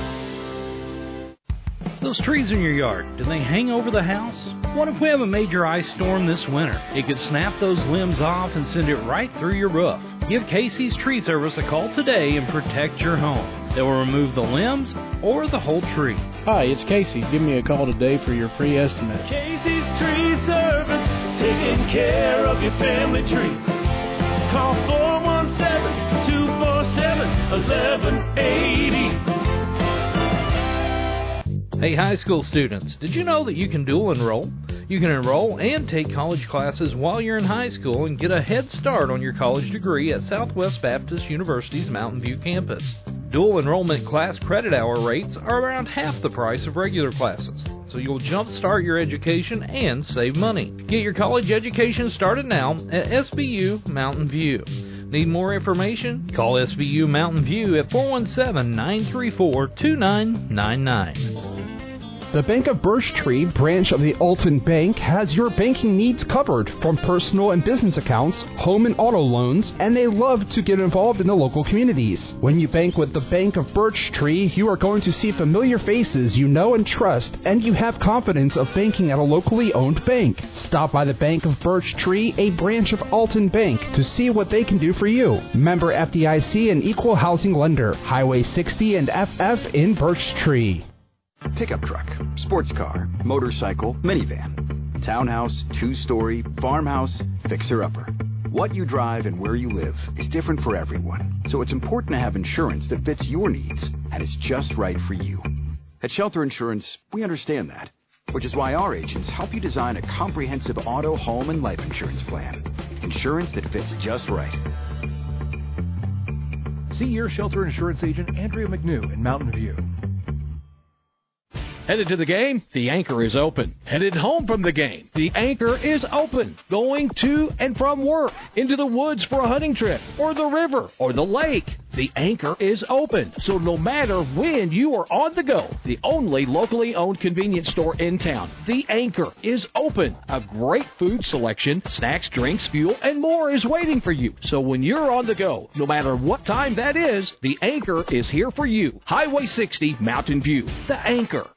[SPEAKER 3] Those trees in your yard, do they hang over the house? What if we have a major ice storm this winter? It could snap those limbs off and send it right through your roof. Give Casey's Tree Service a call today and protect your home. They will remove the limbs or the whole tree.
[SPEAKER 16] Hi, it's Casey. Give me a call today for your free estimate.
[SPEAKER 11] Casey's Tree Service, taking care of your family tree. Call four one seven, two four seven, eleven eighty.
[SPEAKER 3] Hey, high school students, did you know that you can dual enroll? You can enroll and take college classes while you're in high school and get a head start on your college degree at Southwest Baptist University's Mountain View campus. Dual enrollment class credit hour rates are around half the price of regular classes, so you'll jumpstart your education and save money. Get your college education started now at S B U Mountain View. Need more information? Call S B U Mountain View at four one seven, nine three four, two nine nine nine.
[SPEAKER 17] The Bank of Birch Tree branch of the Alton Bank has your banking needs covered, from personal and business accounts, home and auto loans, and they love to get involved in the local communities. When you bank with the Bank of Birch Tree, you are going to see familiar faces you know and trust, and you have confidence of banking at a locally owned bank. Stop by the Bank of Birch Tree, a branch of Alton Bank, to see what they can do for you. Member F D I C and equal housing lender. Highway sixty and F F in Birch Tree.
[SPEAKER 9] Pickup truck, sports car, motorcycle, minivan, townhouse, two-story, farmhouse, fixer-upper. What you drive and where you live is different for everyone, so it's important to have insurance that fits your needs and is just right for you. At Shelter Insurance, we understand that, which is why our agents help you design a comprehensive auto, home, and life insurance plan. Insurance that fits just right.
[SPEAKER 10] See your Shelter Insurance agent, Andrea McNew in Mountain View.
[SPEAKER 4] Headed to the game? The Anchor is open. Headed home from the game? The Anchor is open. Going to and from work, into the woods for a hunting trip, or the river, or the lake? The Anchor is open. So no matter when you are on the go, the only locally owned convenience store in town, The Anchor, is open. A great food selection, snacks, drinks, fuel, and more is waiting for you. So when you're on the go, no matter what time that is, The Anchor is here for you. Highway sixty, Mountain View. The Anchor.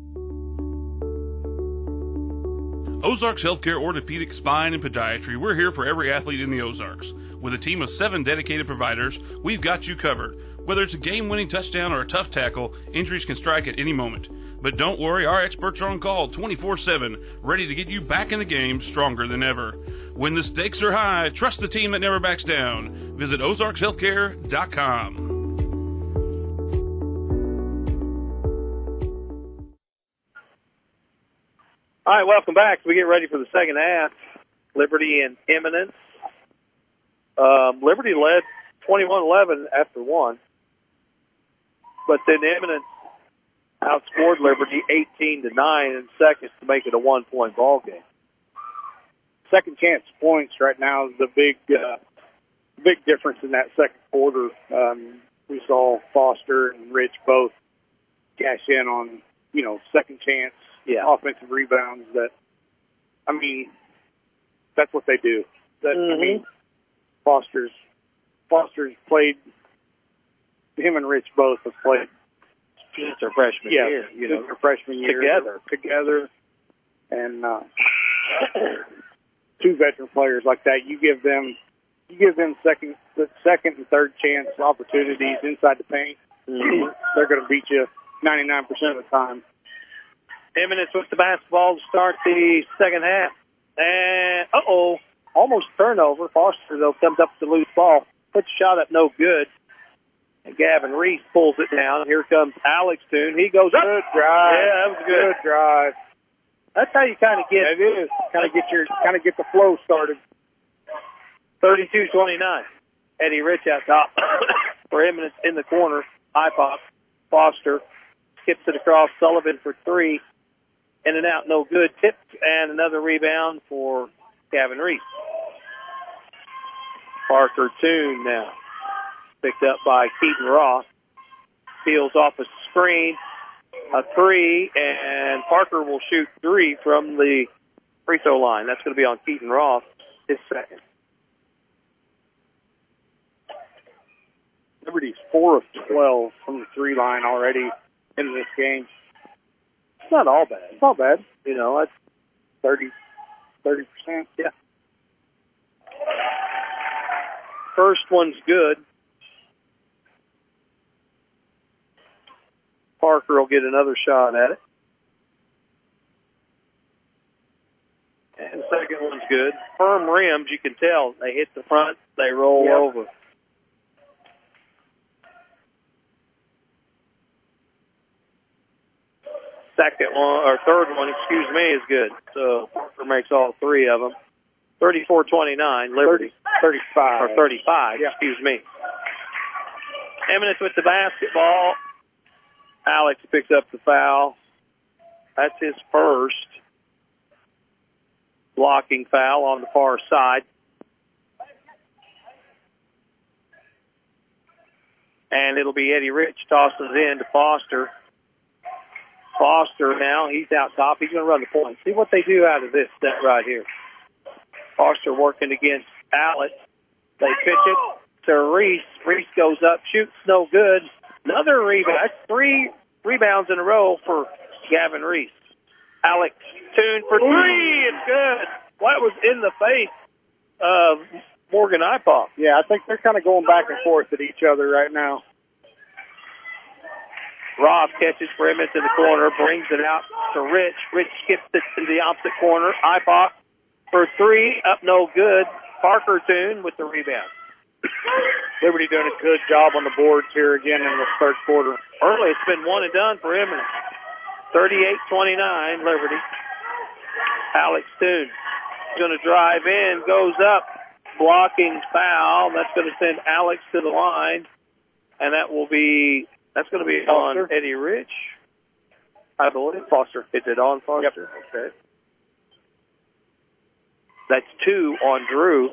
[SPEAKER 6] Ozarks Healthcare Orthopedic Spine and Podiatry. We're here for every athlete in the Ozarks. With a team of seven dedicated providers, we've got you covered. Whether it's a game-winning touchdown or a tough tackle, injuries can strike at any moment. But don't worry, our experts are on call twenty-four seven, ready to get you back in the game stronger than ever. When the stakes are high, trust the team that never backs down. Visit ozarks healthcare dot com.
[SPEAKER 14] All right, welcome back. We get ready for the second half. Liberty and Eminence. Um, Liberty led twenty-one eleven after one, but then Eminence outscored Liberty eighteen to nine in seconds to make it a one-point ball game.
[SPEAKER 8] Second chance points right now is the big, uh, big difference in that second quarter. Um, we saw Foster and Rich both cash in on, you know, second chance. Yeah, offensive rebounds. That, I mean, that's what they do. That mm-hmm. I mean, Foster's Foster's played. Him and Rich both have played
[SPEAKER 14] since their freshman
[SPEAKER 8] yeah,
[SPEAKER 14] year. You know,
[SPEAKER 8] their freshman year
[SPEAKER 14] together,
[SPEAKER 8] together, and uh, two veteran players like that. You give them, you give them second, second and third chance opportunities inside the paint. Mm-hmm. They're going to beat you ninety-nine percent of the time.
[SPEAKER 14] Eminence with the basketball to start the second half. And, uh-oh, almost turnover. Foster, though, comes up with the loose ball. Puts a shot up, no good. And Gavin Reese pulls it down. Here comes Alex Toon. He goes up.
[SPEAKER 8] Good drive.
[SPEAKER 14] Yeah, that was good.
[SPEAKER 8] Good drive.
[SPEAKER 14] That's how you kind of get.
[SPEAKER 8] It is. Kind of get your, kind of get the flow started.
[SPEAKER 14] thirty-two twenty-nine. Eddie Rich out top for Eminence in the corner. High pop. Foster skips it across. Sullivan for three. In and out, no good. Tip and another rebound for Gavin Reese. Parker Toon now. Picked up by Keaton Ross. Peels off a screen. A three, and Parker will shoot three from the free throw line. That's going to be on Keaton Ross, his second.
[SPEAKER 8] Liberty's four of twelve from the three line already in this game. It's not all bad. It's not bad. You know, that's thirty, thirty percent.
[SPEAKER 14] Yeah. First one's good. Parker will get another shot at it. And the second one's good. Firm rims, you can tell. They hit the front, they roll yep. over. Second one, or third one, excuse me, is good. So Parker makes all three of them. thirty-four twenty-nine, Liberty.
[SPEAKER 8] thirty, thirty-five.
[SPEAKER 14] Or thirty-five,
[SPEAKER 8] yeah.
[SPEAKER 14] excuse me. Eminence with the basketball. Alex picks up the foul. That's his first blocking foul on the far side. And it'll be Eddie Rich tosses in to Foster. Foster now, he's out top. He's going to run the point. See what they do out of this set right here. Foster working against Alex. They pitch it to Reese. Reese goes up, shoots no good. Another rebound. That's three rebounds in a row for Gavin Reese. Alex Toon for three. It's good. Well, that was in the face of Morgan Ipoff.
[SPEAKER 8] Yeah, I think they're kind of going back and forth at each other right now.
[SPEAKER 14] Ross catches for him into the corner, brings it out to Rich. Rich skips it to the opposite corner. Ipoff for three, up no good. Parker Toon with the rebound.
[SPEAKER 8] Liberty doing a good job on the boards here again in the third quarter.
[SPEAKER 14] Early, it's been one and done for him. thirty-eight twenty-nine, Liberty. Alex Toon going to drive in, goes up, blocking foul. That's going to send Alex to the line, and that will be that's going to be Foster. On Eddie Rich. I believe Foster. Is it on Foster? Yep. Okay. That's two on Drew.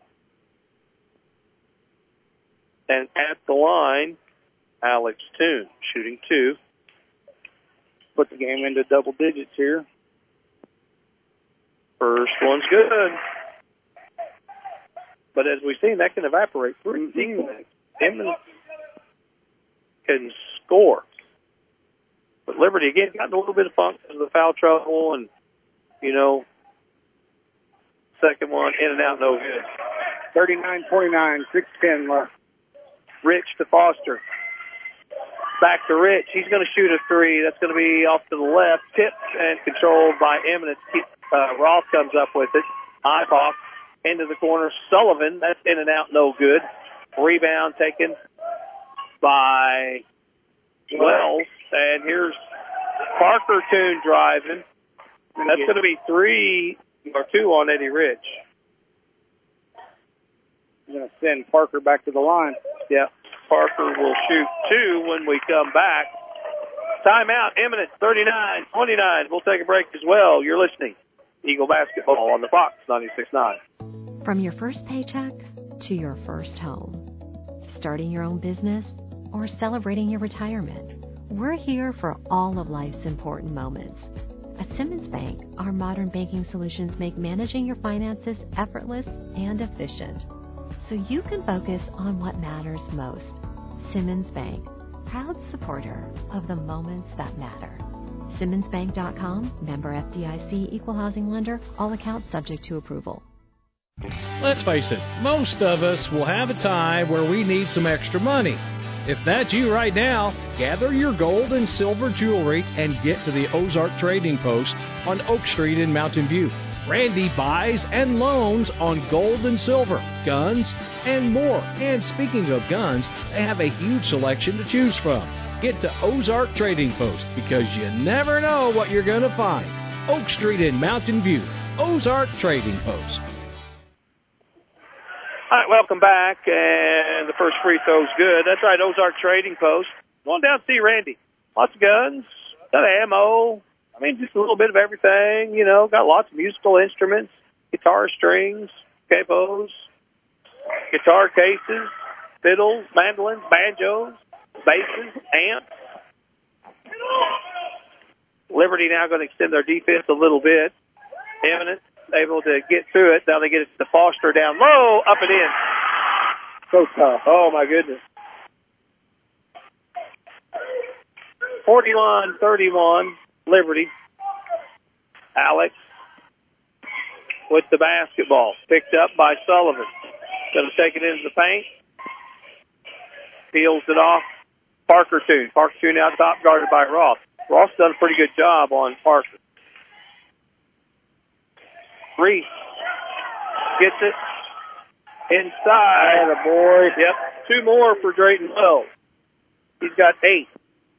[SPEAKER 14] And at the line, Alex Toon shooting two.
[SPEAKER 8] Put the game into double digits here.
[SPEAKER 14] First one's good. But as we've seen, that can evaporate pretty quickly. Eminence can score. But Liberty, again, got in a little bit of funk because of the foul trouble and, you know, second one in and out, no good.
[SPEAKER 8] thirty-nine twenty-nine, six ten left.
[SPEAKER 14] Rich to Foster. Back to Rich. He's going to shoot a three. That's going to be off to the left. Tipped and controlled by Eminence. Uh, Roth comes up with it. Ipoff into the corner. Sullivan. That's in and out. No good. Rebound taken by Wells. And here's Parker Toon driving. That's going to be three or two on Eddie Rich.
[SPEAKER 8] I'm going to send Parker back to the line.
[SPEAKER 14] Yeah, Parker will shoot two when we come back. Timeout, Eminence, thirty-nine twenty-nine. We'll take a break as well. You're listening. Eagle Basketball on the Fox ninety-six point nine.
[SPEAKER 18] From your first paycheck to your first home, starting your own business or celebrating your retirement, we're here for all of life's important moments. At Simmons Bank, our modern banking solutions make managing your finances effortless and efficient, so you can focus on what matters most. Simmons Bank, proud supporter of the moments that matter. Simmons Bank dot com, member F D I C, equal housing lender, all accounts subject to approval.
[SPEAKER 4] Let's face it, most of us will have a time where we need some extra money. If that's you right now, gather your gold and silver jewelry and get to the Ozark Trading Post on Oak Street in Mountain View. Randy buys and loans on gold and silver, guns, and more. And speaking of guns, they have a huge selection to choose from. Get to Ozark Trading Post because you never know what you're going to find. Oak Street in Mountain View, Ozark Trading Post.
[SPEAKER 14] All right, welcome back, and the first free throw's good. That's right, Ozark Trading Post. Going down to see Randy. Lots of guns, got ammo. I mean, just a little bit of everything, you know. Got lots of musical instruments, guitar strings, capos, guitar cases, fiddles, mandolins, banjos, basses, amps. Liberty now going to extend their defense a little bit. Eminence able to get through it. Now they get it to Foster down low, up and in. So tough. Oh, my goodness. forty-one thirty-one, Liberty. Alex with the basketball. Picked up by Sullivan. Going to take it into the paint. Peels it off. Parker Toon. Parker Toon out top, guarded by Ross. Ross done a pretty good job on Parker. Reese gets it inside.
[SPEAKER 8] Atta boy.
[SPEAKER 14] Yep. Two more for Drayton Wells. He's got eight.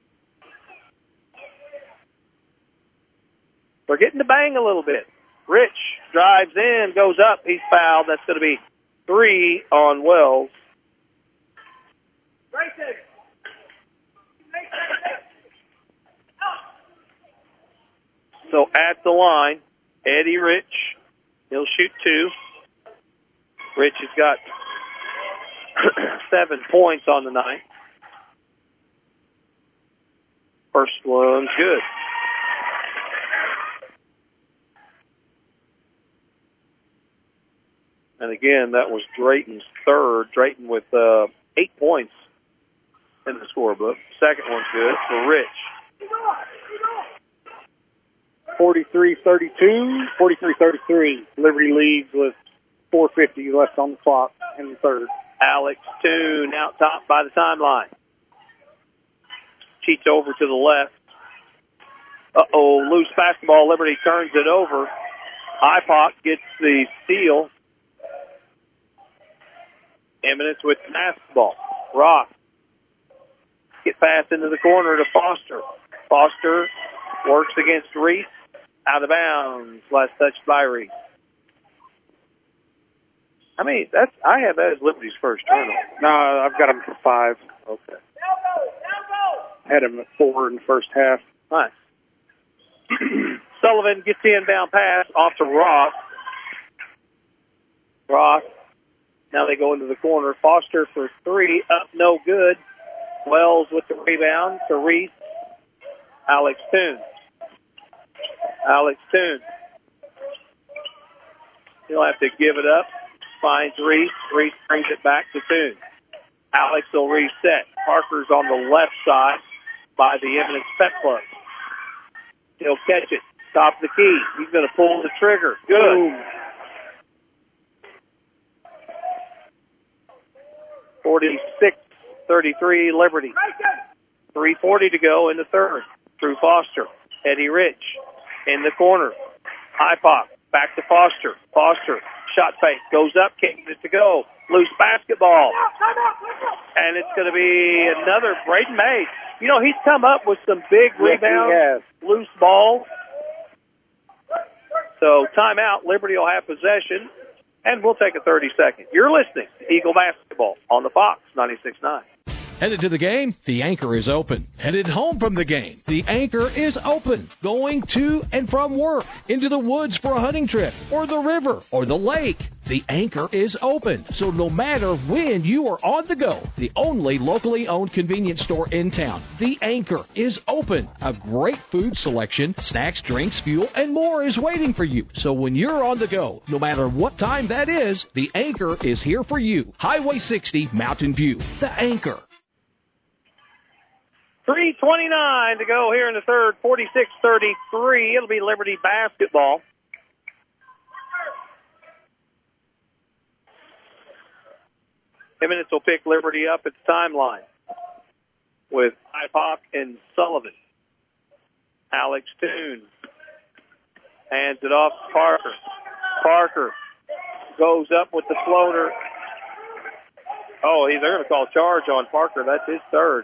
[SPEAKER 14] We're getting to bang a little bit. Rich drives in, goes up. He's fouled. That's going to be three on Wells. Right there. at the line, Eddie Rich. He'll shoot two. Rich has got seven points on the night. First one's good. And again, that was Drayton's third. Drayton with uh, eight points in the scorebook. Second one's good for Rich.
[SPEAKER 8] forty-three thirty-two, forty-three thirty-three. Liberty leads with four fifty left on the clock in the third.
[SPEAKER 14] Alex Toon out top by the timeline. Cheats over to the left. Uh-oh, loose basketball. Liberty turns it over. Ipoc gets the steal. Eminence with the basketball. Ross. Get pass into the corner to Foster. Foster works against Reese. Out of bounds. Last touch by Reese. I mean, that's I have that as Liberty's first turnover.
[SPEAKER 8] No, I've got him for five.
[SPEAKER 14] Okay.
[SPEAKER 8] Had him at four in the first half.
[SPEAKER 14] Nice. Sullivan gets the inbound pass off to Ross. Ross. Now they go into the corner. Foster for three. Up, no good. Wells with the rebound to Reese. Alex Toon. Alex Toon. He'll have to give it up. Finds Reese. Reese brings it back to Toon. Alex will reset. Parker's on the left side by the Eminence Pet Club. He'll catch it. Top of the key. He's going to pull the trigger. Good. Boom. forty-six thirty-three Liberty. three forty to go in the third. Drew Foster. Eddie Rich in the corner. Ipoc back to Foster. Foster. Shot fake. Goes up. Can't get it to go. Loose basketball. And it's going to be another Braden Mays. You know, he's come up with some big rebounds. Loose balls. So timeout. Liberty will have possession. And we'll take a thirty-second. You're listening to Eagle Basketball on the Fox ninety-six point nine.
[SPEAKER 4] Headed to the game? The Anchor is open. Headed home from the game? The Anchor is open. Going to and from work, into the woods for a hunting trip, or the river, or the lake. The Anchor is open. So no matter when you are on the go, the only locally owned convenience store in town, The Anchor is open. A great food selection, snacks, drinks, fuel, and more is waiting for you. So when you're on the go, no matter what time that is, The Anchor is here for you. Highway sixty, Mountain View. The Anchor.
[SPEAKER 14] three twenty-nine to go here in the third, forty-six thirty-three. It'll be Liberty basketball. Eminence will pick Liberty up at the timeline with Ipoc and Sullivan. Alex Toon hands it off to Parker. Parker goes up with the floater. Oh, they're going to call charge on Parker. That's his third.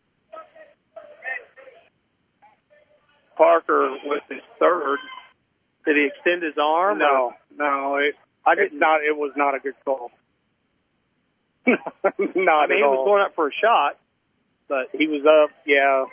[SPEAKER 14] Parker with his third. Did he extend his arm?
[SPEAKER 8] No, no. It, I did not. It was not a good call. not
[SPEAKER 14] I mean,
[SPEAKER 8] at
[SPEAKER 14] he was
[SPEAKER 8] all.
[SPEAKER 14] going up for a shot, but
[SPEAKER 8] He was up. Yeah.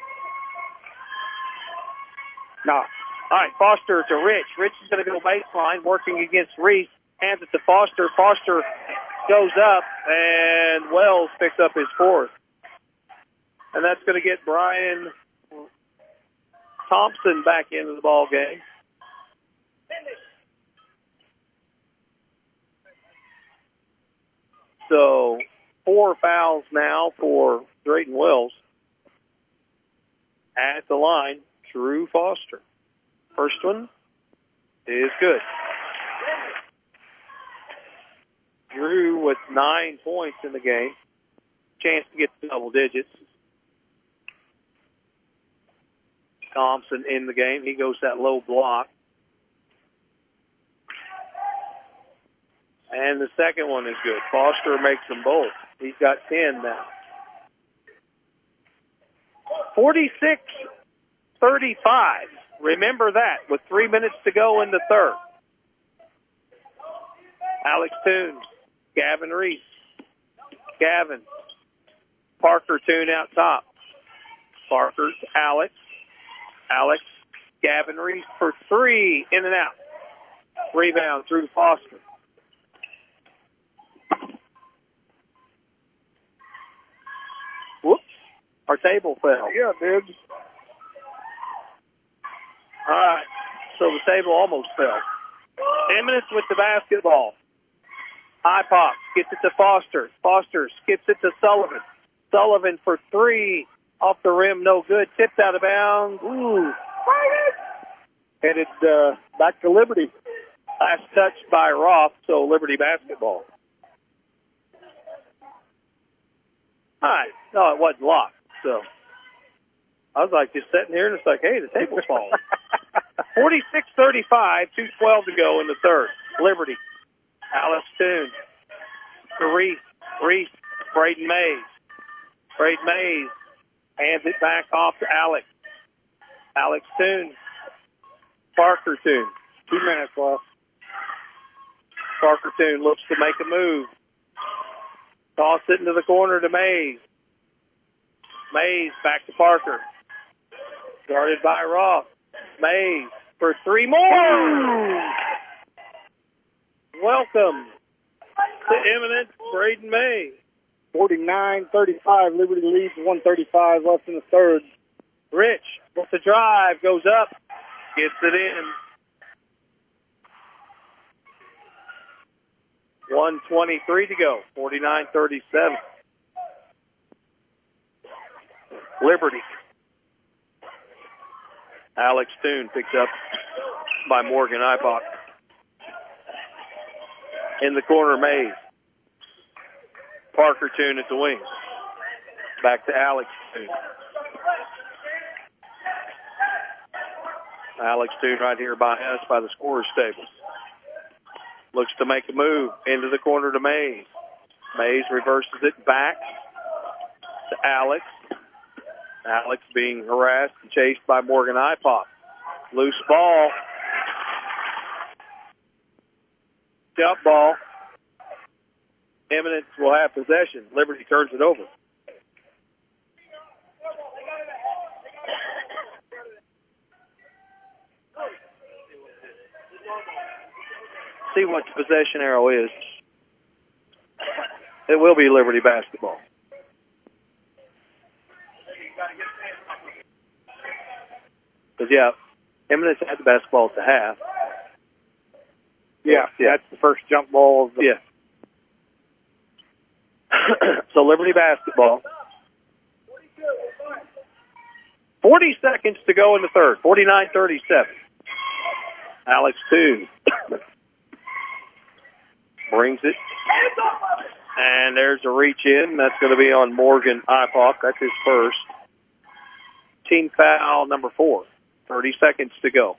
[SPEAKER 14] no. All right, Foster to Rich. Rich is going to go baseline, working against Reese. Hands it to Foster. Foster goes up, and Wells picks up his fourth. And that's going to get Brian Thompson back into the ball game. So four fouls now for Drayton Wells. At the line, Drew Foster. First one is good. Drew with nine points in the game. Chance to get to double digits. Thompson in the game. He goes that low block. And the second one is good. Foster makes them both. He's got ten now. forty-six thirty-five. Remember that with three minutes to go in the third. Alex Toon. Gavin Reese. Gavin. Parker Toon out top. Parker to Alex. Alex Gavin Reese for three, in and out. Rebound, Drew Foster. Whoops, our table fell.
[SPEAKER 8] Yeah, it did.
[SPEAKER 14] All right, so the table almost fell. Eminence with the basketball. High pop, gets it to Foster. Foster skips it to Sullivan. Sullivan for three, off the rim, no good. Tipped out of bounds. Ooh.
[SPEAKER 8] Headed uh, back to Liberty.
[SPEAKER 14] Last touch by Roth, so Liberty basketball. All right. No, it wasn't locked, so I was like just sitting here, and it's like, hey, the table's falling. forty-six thirty-five, two twelve to go in the third. Liberty. Alex Toon to Reese. Reese, Braden Mays. Braden Mays hands it back off to Alex. Alex Toon. Parker Toon.
[SPEAKER 8] Two minutes left.
[SPEAKER 14] Parker Toon looks to make a move. Toss it into the corner to Mays. Mays back to Parker. Guarded by Roth. Mays for three more. Welcome to Eminence, Braden Mays.
[SPEAKER 8] forty-nine thirty-five, Liberty leads, one thirty-five left in the third.
[SPEAKER 14] Rich with the drive, goes up, gets it in. one twenty-three to go, forty-nine thirty-seven. Liberty. Alex Toon picked up by Morgan Ibach. In the corner, Mays. Parker Toon at the wing. Back to Alex Toon. Alex Toon right here by us by the scorer's table. Looks to make a move into the corner to Mays. Mays reverses it back to Alex. Alex being harassed and chased by Morgan Ipop. Loose ball. Jump ball. Eminence will have possession. Liberty turns it over. See what the possession arrow is. It will be Liberty basketball. Because, yeah, Eminence had the basketball at the half.
[SPEAKER 8] Yeah, yeah, that's the first jump ball. Of the
[SPEAKER 14] yeah. So Liberty basketball. forty seconds to go in the third. forty-nine thirty-seven. Alex Toon brings it. And there's a reach in. That's going to be on Morgan Ipop. That's his first. Team foul number four. thirty seconds to go.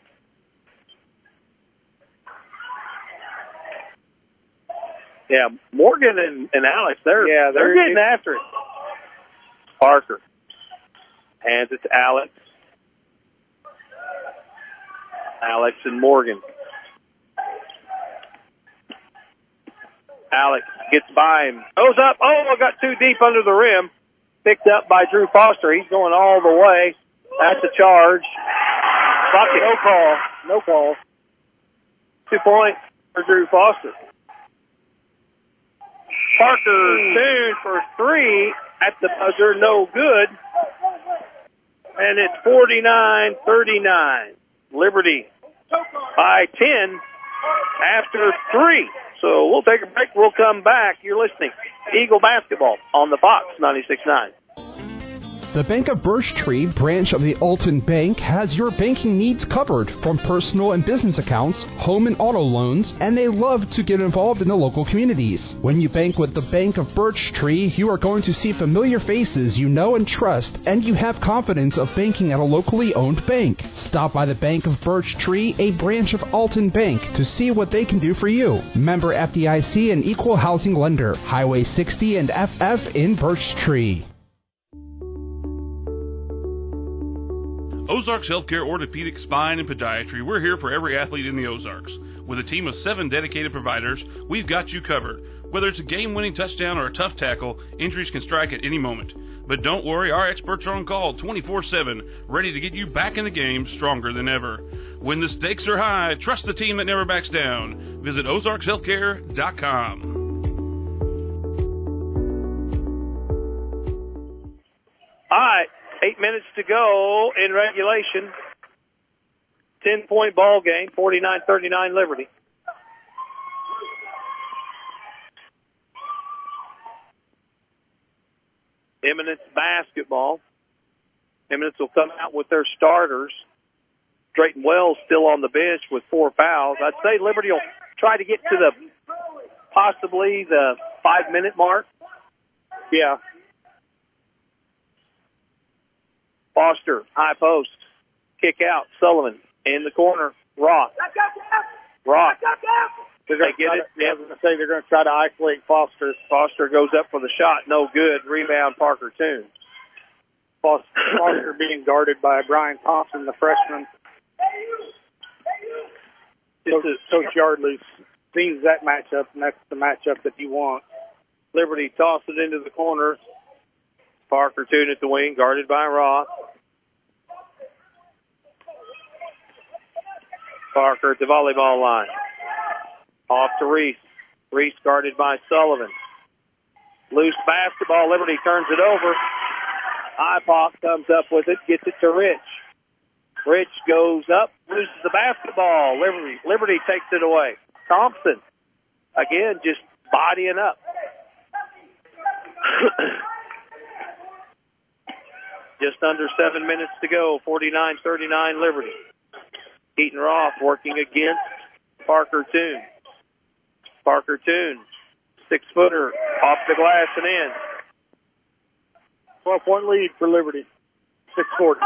[SPEAKER 14] Yeah, Morgan and, and Alex, they're,
[SPEAKER 8] yeah, they're,
[SPEAKER 14] they're getting after it. Parker hands it to Alex. Alex and Morgan. Alex gets by him. Goes up. Oh, I got too deep under the rim. Picked up by Drew Foster. He's going all the way. That's a charge. Bucket. No call. No call. Two points for Drew Foster. Parker Toon for three at the buzzer. No good. And it's forty-nine thirty-nine. Liberty by ten after three. So we'll take a break. We'll come back. You're listening to Eagle Basketball on the Fox ninety-six point nine.
[SPEAKER 17] The Bank of Birch Tree branch of the Alton Bank has your banking needs covered, from personal and business accounts, home and auto loans, and they love to get involved in the local communities. When you bank with the Bank of Birch Tree, you are going to see familiar faces you know and trust, and you have confidence of banking at a locally owned bank. Stop by the Bank of Birch Tree, a branch of Alton Bank, to see what they can do for you. Member F D I C and equal housing lender. Highway sixty and F F in Birch Tree.
[SPEAKER 6] Ozarks Healthcare Orthopedic Spine and Podiatry. We're here for every athlete in the Ozarks. With a team of seven dedicated providers, we've got you covered. Whether it's a game-winning touchdown or a tough tackle, injuries can strike at any moment. But don't worry, our experts are on call twenty-four seven, ready to get you back in the game stronger than ever. When the stakes are high, trust the team that never backs down. Visit ozarks healthcare dot com.
[SPEAKER 14] All right, eight minutes to go in regulation. ten-point ball game, forty-nine thirty-nine Liberty. Eminence basketball. Eminence will come out with their starters. Drayton Wells still on the bench with four fouls. I'd say Liberty will try to get to the possibly the five-minute mark. Yeah. Foster, high post, kick out. Sullivan in the corner. Roth. Roth.
[SPEAKER 8] They're going to get it. Yeah, I was going to say they're going to try to isolate Foster.
[SPEAKER 14] Foster goes up for the shot. No good. Rebound, Parker Toombs.
[SPEAKER 8] Foster, Foster being guarded by Brian Thompson, the freshman. Coach, Coach Yardley sees that matchup, and that's the matchup that he wants.
[SPEAKER 14] Liberty toss it into the corner. Parker Toombs at the wing, guarded by Roth. Parker at the volleyball line. Off to Reese. Reese guarded by Sullivan. Loose basketball. Liberty turns it over. Ipop comes up with it, gets it to Rich. Rich goes up, loses the basketball. Liberty, Liberty takes it away. Thompson, again, just bodying up. Just under seven minutes to go. forty-nine thirty-nine Liberty. Keaton Roth working against Parker Toombs. Parker Toombs, six-footer, off the glass and in.
[SPEAKER 8] twelve-point lead for Liberty, six forty.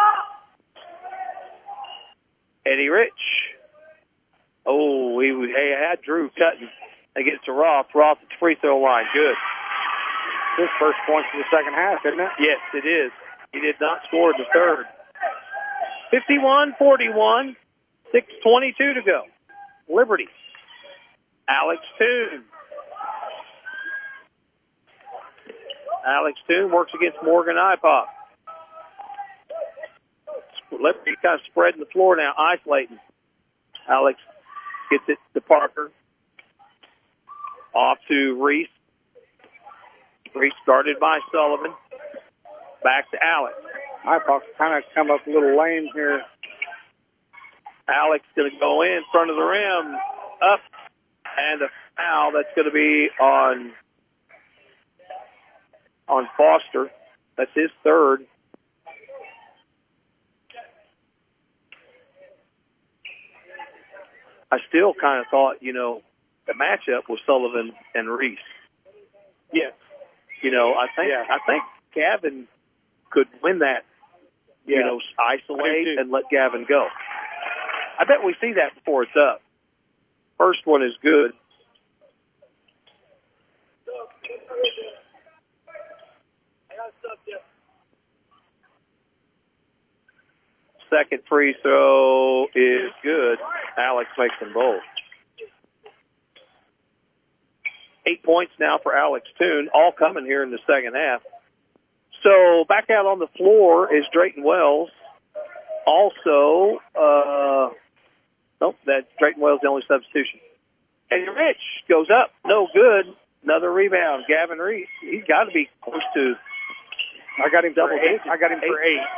[SPEAKER 14] Eddie Rich. Oh, he, he had Drew cutting. They get it to Roth. Roth at the free throw line. Good.
[SPEAKER 8] His first points of the second half, isn't it?
[SPEAKER 14] Yes, it is. He did not score in the third. fifty-one forty-one, six twenty-two to go. Liberty. Alex Toon. Alex Toon works against Morgan Ipop. Liberty kind of spreading the floor now, isolating. Alex gets it to Parker. Off to Reese. Reese guarded by Sullivan. Back to Alex.
[SPEAKER 8] Ipop's kind of come up a little lame here.
[SPEAKER 14] Alex going to go in front of the rim. Up. And a foul that's going to be on on Foster. That's his third. I still kind of thought, you know, the matchup was Sullivan and Reese.
[SPEAKER 8] Yes.
[SPEAKER 14] You know, I think
[SPEAKER 8] yeah.
[SPEAKER 14] I think Gavin could win that.
[SPEAKER 8] Yeah.
[SPEAKER 14] You know, isolate and let Gavin go. I bet we see that before it's up. First one is good. Second free throw is good. Alex makes them both. Eight points now for Alex Toon, all coming here in the second half. So back out on the floor is Drayton Wells. Also, uh, nope, that Drayton Wells the only substitution. And Rich goes up, no good. Another rebound. Gavin Reese, he's got to be close to.
[SPEAKER 8] I got him
[SPEAKER 14] double
[SPEAKER 8] for eight.
[SPEAKER 14] digits.
[SPEAKER 8] I got him for eight.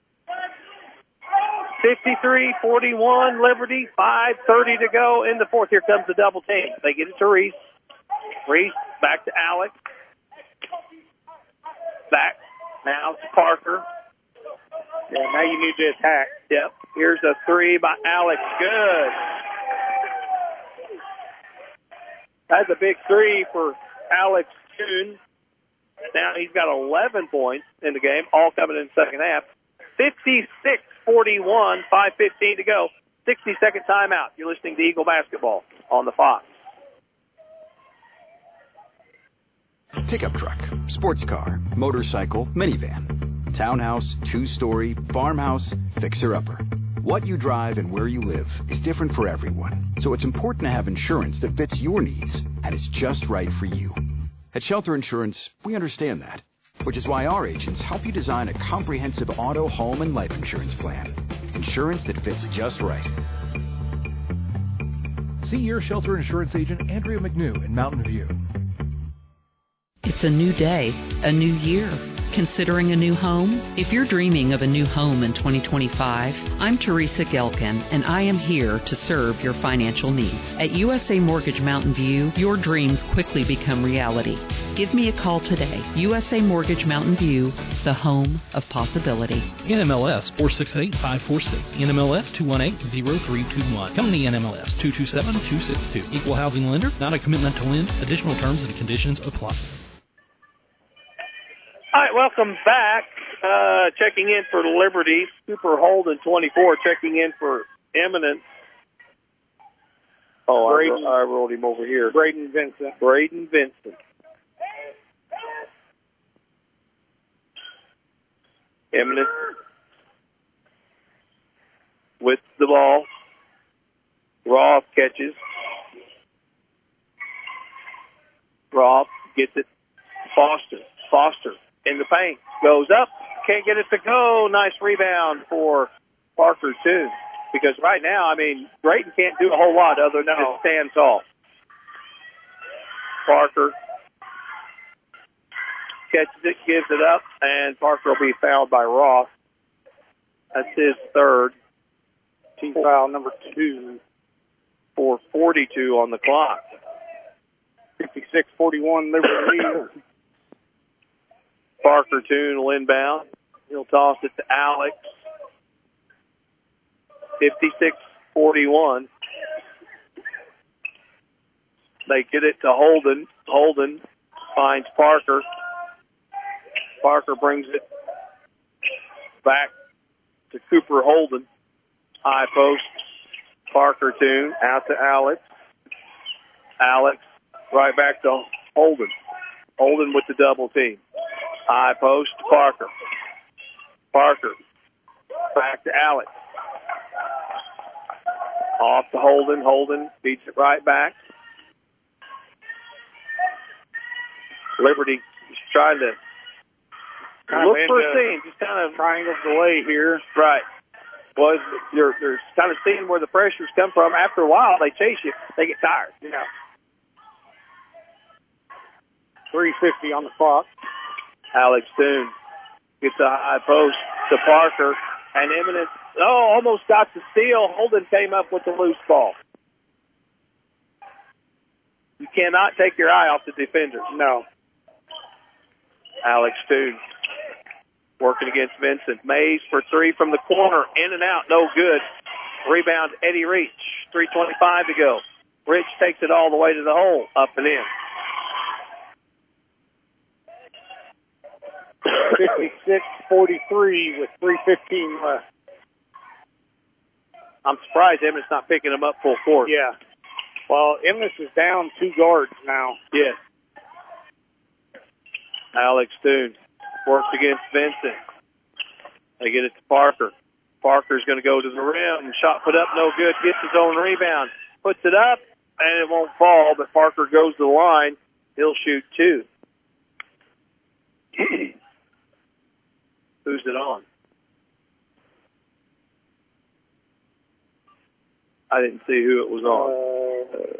[SPEAKER 14] fifty-three forty-one Liberty, five thirty to go in the fourth. Here comes the double team. They get it to Reese. Reese back to Alex. Back now to Parker.
[SPEAKER 8] Yeah, now you need to attack.
[SPEAKER 14] Yep. Here's a three by Alex. Good. That's a big three for Alex Toon. Now he's got eleven points in the game, all coming in the second half. fifty-six forty-one, five fifteen to go. sixty-second timeout. You're listening to Eagle Basketball on the Fox.
[SPEAKER 9] Pickup truck, sports car, motorcycle, minivan, townhouse, two-story, farmhouse, fixer-upper. What you drive and where you live is different for everyone, so it's important to have insurance that fits your needs and is just right for you. At Shelter Insurance, we understand that. which is why our agents help you design a comprehensive auto, home, and life insurance plan. Insurance that fits just right.
[SPEAKER 10] See your shelter insurance agent, Andrea McNew, in Mountain View.
[SPEAKER 2] It's a new day, a new year. Considering a new home? If you're dreaming of a new home in twenty twenty-five, I'm Teresa Gelkin, and I am here to serve your financial needs. At U S A Mortgage Mountain View, your dreams quickly become reality. Give me a call today. U S A Mortgage Mountain View, the home of possibility.
[SPEAKER 3] N M L S four six eight five four six, N M L S two one eight zero three two one, Company N M L S two two seven two six two. Equal housing lender, not a commitment to lend. Additional terms and conditions apply.
[SPEAKER 14] All right, welcome back. Uh, checking in for Liberty, Cooper Holden, twenty-four. Checking in for Eminence. Oh, Braden, I, I rolled him over here.
[SPEAKER 8] Braden Vincent.
[SPEAKER 14] Braden Vincent. Eminence with the ball. Roth catches. Roth gets it. Foster. Foster. In the paint, goes up, can't get it to go. Nice rebound for Parker, too. Because right now, I mean, Drayton can't do a whole lot other than no. just stand tall. Parker catches it, gives it up, and Parker will be fouled by Roth. That's his third.
[SPEAKER 8] Team foul number two.
[SPEAKER 14] For forty-two on the clock.
[SPEAKER 8] fifty-six forty-one, Liberty lead.
[SPEAKER 14] Parker Toon will inbound. He'll toss it to Alex. fifty-six forty-one. They get it to Holden. Holden finds Parker. Parker brings it back to Cooper Holden. High post. Parker Toon out to Alex. Alex right back to Holden. Holden with the double team. High post, Parker. Parker. Back to Alex. Off to Holden. Holden beats it right back. Liberty is trying to
[SPEAKER 8] kind
[SPEAKER 14] look
[SPEAKER 8] of
[SPEAKER 14] for a seam. Just kind of
[SPEAKER 8] triangle delay here.
[SPEAKER 14] Right. Well, you're, you're kind of seeing where the pressures come from. After a while, they chase you. They get tired.
[SPEAKER 8] Yeah. three fifty on the clock.
[SPEAKER 14] Alex Toon gets a high post to Parker, and Eminence, oh, almost got the steal. Holden came up with the loose ball. You cannot take your eye off the defenders.
[SPEAKER 8] No.
[SPEAKER 14] Alex Toon working against Vincent. Mays for three from the corner, in and out, no good. Rebound, Eddie Reach, three twenty-five to go. Rich takes it all the way to the hole, up and in.
[SPEAKER 8] fifty-six forty-three with three fifteen left.
[SPEAKER 14] I'm surprised Eminence not picking them up full court.
[SPEAKER 8] Yeah. Well, Eminence is down two guards now.
[SPEAKER 14] Yes. Alex Toon works against Vincent. They get it to Parker. Parker's going to go to the rim. Shot put up, no good. Gets his own rebound. Puts it up, and it won't fall, but Parker goes to the line. He'll shoot two. Who's it on? I didn't see who it was on. Uh,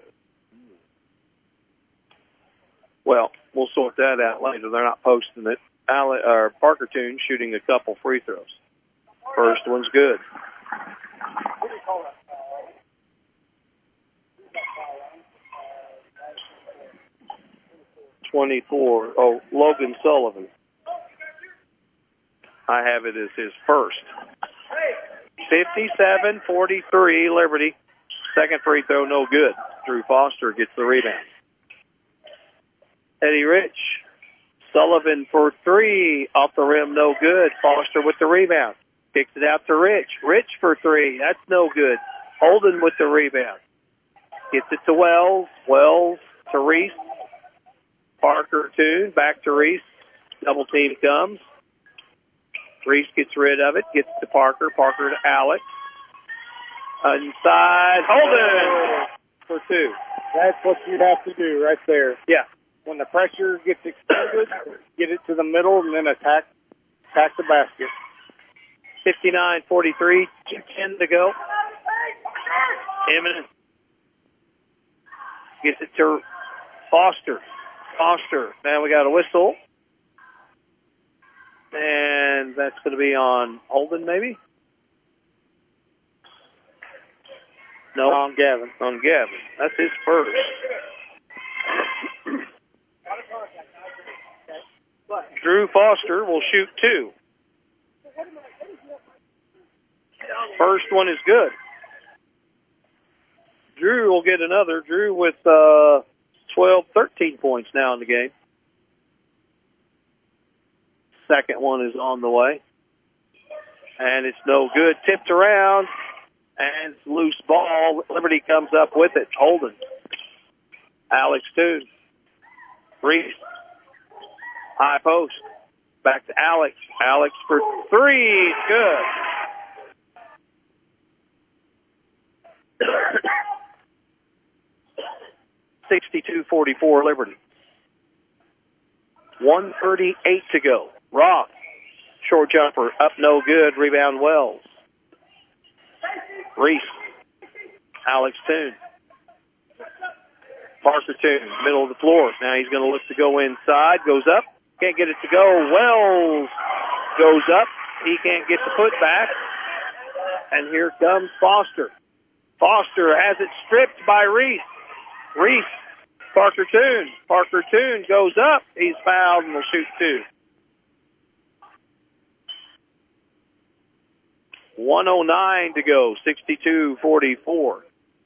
[SPEAKER 14] well, we'll sort that out later. They're not posting it. Ale- or Parker Toon shooting a couple free throws. First one's good. twenty-four. Oh, Logan Sullivan. I have it as his first. fifty-seven forty-three, Liberty. Second free throw, no good. Drew Foster gets the rebound. Eddie Rich. Sullivan for three. Off the rim, no good. Foster with the rebound. Kicks it out to Rich. Rich for three. That's no good. Holden with the rebound. Gets it to Wells. Wells to Reese. Parker Toon. Back to Reese. Double team comes. Reese gets rid of it. Gets to Parker. Parker to Alex. Inside. Holden for two.
[SPEAKER 8] That's what you have to do right there.
[SPEAKER 14] Yeah.
[SPEAKER 8] when the pressure gets extended, get it to the middle and then attack, attack the basket.
[SPEAKER 14] fifty-nine forty-three, two ten to go. Eminence gets it to Foster. Foster. Now we got a whistle. And that's going to be on Holden, maybe? No.
[SPEAKER 8] On Gavin.
[SPEAKER 14] On Gavin. That's his first. Drew Foster will shoot two. First one is good. Drew will get another. Drew with uh, twelve, thirteen points now in the game. Second one is on the way. And it's no good. Tipped around. And it's loose ball. Liberty comes up with it. Holden. Alex Toon. Reese. High post. Back to Alex. Alex for three. Good. sixty-two forty-four Liberty. one thirty-eight to go. Roth. Short jumper. Up no good. Rebound Wells. Reese. Alex Toon. Parker Toon. Middle of the floor. Now he's going to look to go inside. Goes up. Can't get it to go. Wells goes up. He can't get the foot back. And here comes Foster. Foster has it stripped by Reese. Reese. Parker Toon. Parker Toon goes up. He's fouled and will shoot two. one oh nine to go. sixty-two forty-four.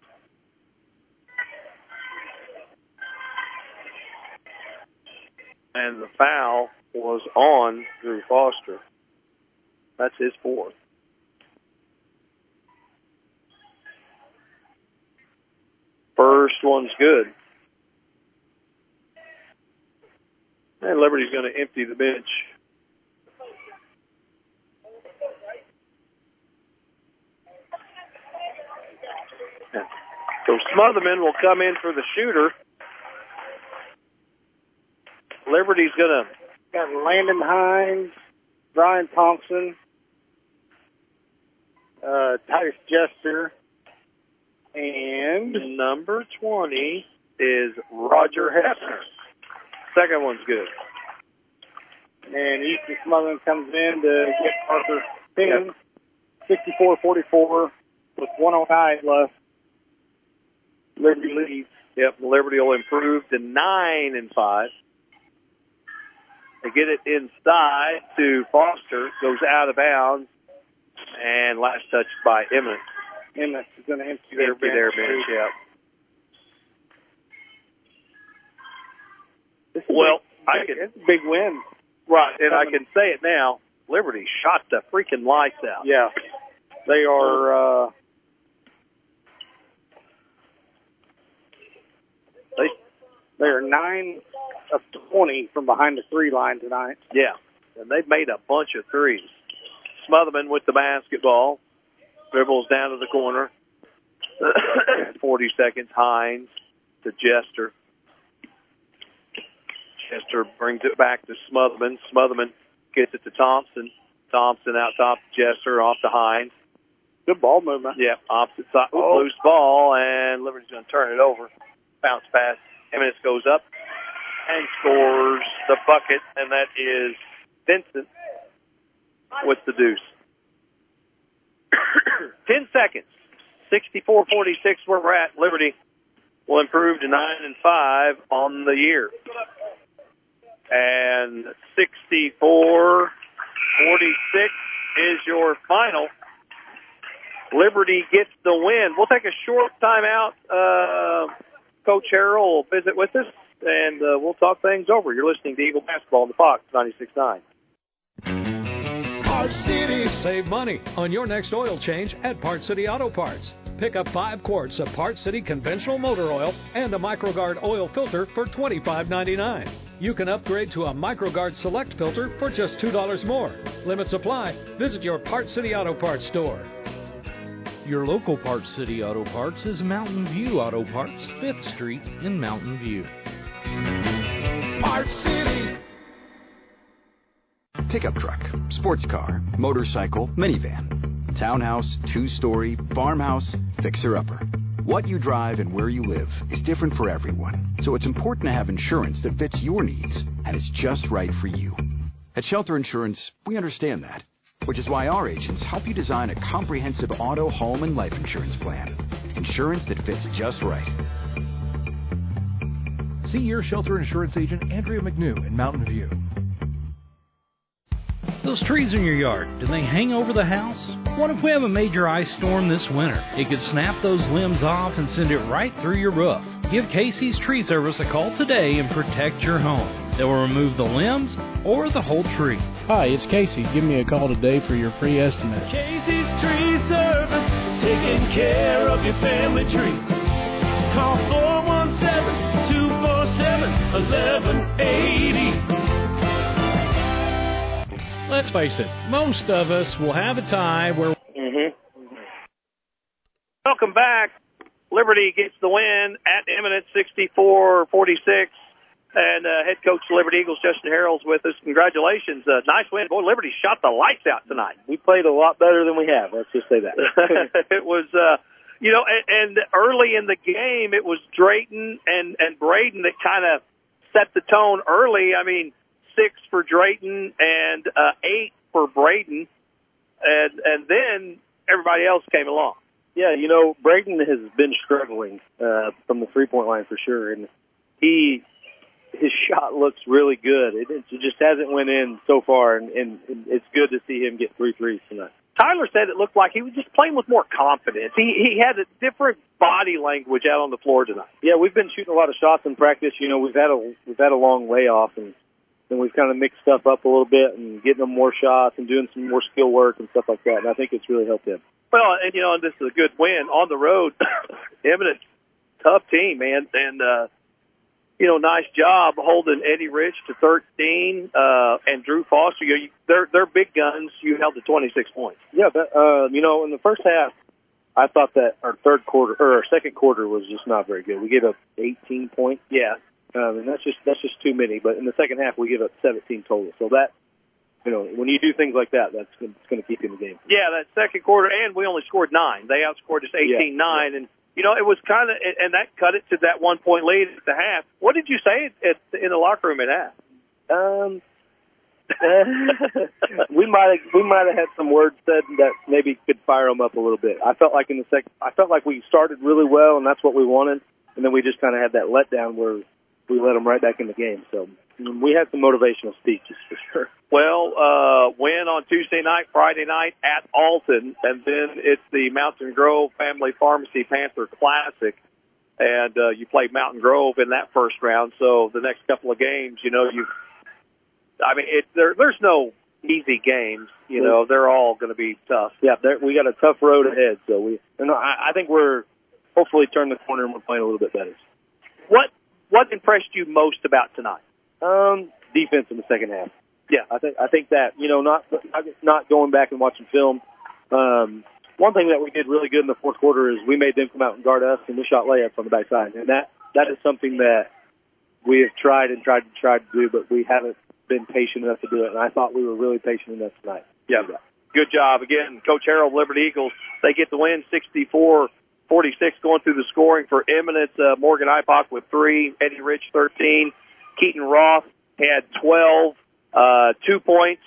[SPEAKER 14] And the foul was on Drew Foster. That's his fourth. First one's good. And Liberty's going to empty the bench. So Smotherman will come in for the shooter. Liberty's going to...
[SPEAKER 8] Got Landon Hines, Brian Thompson, uh, Titus Jester, and...
[SPEAKER 14] Number twenty is Roger Hessner. Second one's good.
[SPEAKER 8] And Easton Smotherman comes in to get Parker Toon. Yep. sixty-four forty-four with one oh nine left. Liberty leads.
[SPEAKER 14] Yep, Liberty will improve to nine and five. They get it inside to Foster, goes out of bounds, and last touch by Emmett.
[SPEAKER 8] Emmett is going to empty their
[SPEAKER 14] empty
[SPEAKER 8] bench.
[SPEAKER 14] Their bench yeah.
[SPEAKER 8] This
[SPEAKER 14] well,
[SPEAKER 8] big,
[SPEAKER 14] I can
[SPEAKER 8] it's a big win.
[SPEAKER 14] Right, and I can say it now. Liberty shot the freaking lights out.
[SPEAKER 8] Yeah. They are... Uh, They they are nine of twenty from behind the three line tonight.
[SPEAKER 14] Yeah, and they've made a bunch of threes. Smotherman with the basketball. Dribbles down to the corner. forty seconds. Hines to Jester. Jester brings it back to Smotherman. Smotherman gets it to Thompson. Thompson out top to Jester, off to Hines.
[SPEAKER 8] Good ball movement.
[SPEAKER 14] Yeah, opposite side. Oh. Loose ball, and Liberty's going to turn it over. Bounce pass. Jimenez goes up and scores the bucket, and that is Vincent with the deuce. Ten seconds. sixty-four forty-six where we're at. Liberty will improve to nine and five on the year. And sixty-four forty-six is your final. Liberty gets the win. We'll take a short timeout. Uh, Coach Harrell will visit with us, and uh, we'll talk things over. You're listening to Eagle Basketball on the Fox ninety-six point
[SPEAKER 4] nine. Park City. Save money on your next oil change at Park City Auto Parts. Pick up five quarts of Park City conventional motor oil and a MicroGuard oil filter for twenty-five ninety-nine. You can upgrade to a MicroGuard Select filter for just two dollars more. Limit supply. Visit your Park City Auto Parts store.
[SPEAKER 3] Your local Park City Auto Parts is Mountain View Auto Parts, fifth Street in Mountain View.
[SPEAKER 9] Parts City. Pickup truck, sports car, motorcycle, minivan, townhouse, two-story, farmhouse, fixer-upper. What you drive and where you live is different for everyone, so it's important to have insurance that fits your needs and is just right for you. At Shelter Insurance, we understand that, which is why our agents help you design a comprehensive auto, home, and life insurance plan. Insurance that fits just right.
[SPEAKER 10] See your Shelter Insurance agent, Andrea McNew, in Mountain View.
[SPEAKER 3] Those trees in your yard, do they hang over the house? What if we have a major ice storm this winter? It could snap those limbs off and send it right through your roof. Give Casey's Tree Service a call today and protect your home. They will remove the limbs or the whole tree.
[SPEAKER 16] Hi, it's Casey. Give me a call today for your free estimate.
[SPEAKER 11] Casey's Tree Service, taking care of your family tree. Call four one seven, two four seven, one one eight zero.
[SPEAKER 4] Let's face it, most of us will have a tie where...
[SPEAKER 14] Mm-hmm. Welcome back. Liberty gets the win at Eminence, sixty-four forty-six. And uh, head coach of the Liberty Eagles, Justin Harrell's with us. Congratulations. Uh, nice win. Boy, Liberty shot the lights out tonight.
[SPEAKER 19] We played a lot better than we have. Let's just say that.
[SPEAKER 14] It was, uh, you know, and, and early in the game, it was Drayton and, and Braden that kind of set the tone early. I mean, six for Drayton and uh, eight for Braden. And, and then everybody else came along.
[SPEAKER 19] Yeah, you know, Braden has been struggling uh, from the three-point line for sure. And he... his shot looks really good. It, it just hasn't went in so far, and, and, and it's good to see him get three threes tonight.
[SPEAKER 14] Tyler said it looked like he was just playing with more confidence. He he had a different body language out on the floor tonight.
[SPEAKER 19] Yeah, we've been shooting a lot of shots in practice. You know, we've had a we've had a long layoff, and then we've kind of mixed stuff up a little bit and getting them more shots and doing some more skill work and stuff like that. And I think it's really helped him.
[SPEAKER 14] Well, and you know, and this is a good win on the road. Eminence, tough team, man, and. uh You know, nice job holding Eddie Rich to thirteen, uh, and Drew Foster. You know, they're they're big guns. You held to twenty-six points.
[SPEAKER 19] Yeah, but uh, you know, in the first half, I thought that our third quarter or our second quarter was just not very good. We gave up eighteen points.
[SPEAKER 14] Yeah,
[SPEAKER 19] um, and that's just that's just too many. But in the second half, we give up seventeen total. So that, you know, when you do things like that, that's it's going to keep you in the game.
[SPEAKER 14] Yeah, that second quarter, and we only scored nine. They outscored us eighteen nine, yeah, yeah. and. You know, it was kind of, and that cut it to that one-point lead at the half. What did you say at, in the locker room at half?
[SPEAKER 19] Um, we might have we might have had some words said that maybe could fire them up a little bit. I felt like in the second, I felt like we started really well, and that's what we wanted, and then we just kind of had that letdown where we let them right back in the game. So we had some motivational speeches for sure.
[SPEAKER 14] Well, uh, win on Tuesday night, Friday night at Alton, and then it's the Mountain Grove Family Pharmacy Panther Classic, and uh, you play Mountain Grove in that first round. So the next couple of games, you know, you, I mean, it, there, there's no easy games. You know, they're all going to be tough.
[SPEAKER 19] Yeah, we got a tough road ahead. So we, and I, I think we're hopefully turning the corner and we're playing a little bit better.
[SPEAKER 14] What what impressed you most about tonight?
[SPEAKER 19] Um, defense in the second half.
[SPEAKER 14] Yeah,
[SPEAKER 19] I think I think that, you know, not not going back and watching film. Um, one thing that we did really good in the fourth quarter is we made them come out and guard us, and we shot layups on the backside, and that that is something that we have tried and tried and tried to do, but we haven't been patient enough to do it. And I thought we were really patient enough tonight.
[SPEAKER 14] Yeah, good job again, Coach Harrell, Liberty Eagles. They get the win, sixty-four forty-six, going through the scoring for Eminence. Uh, Morgan Ipock with three, Eddie Rich thirteen, Keaton Roth had twelve. Uh, two points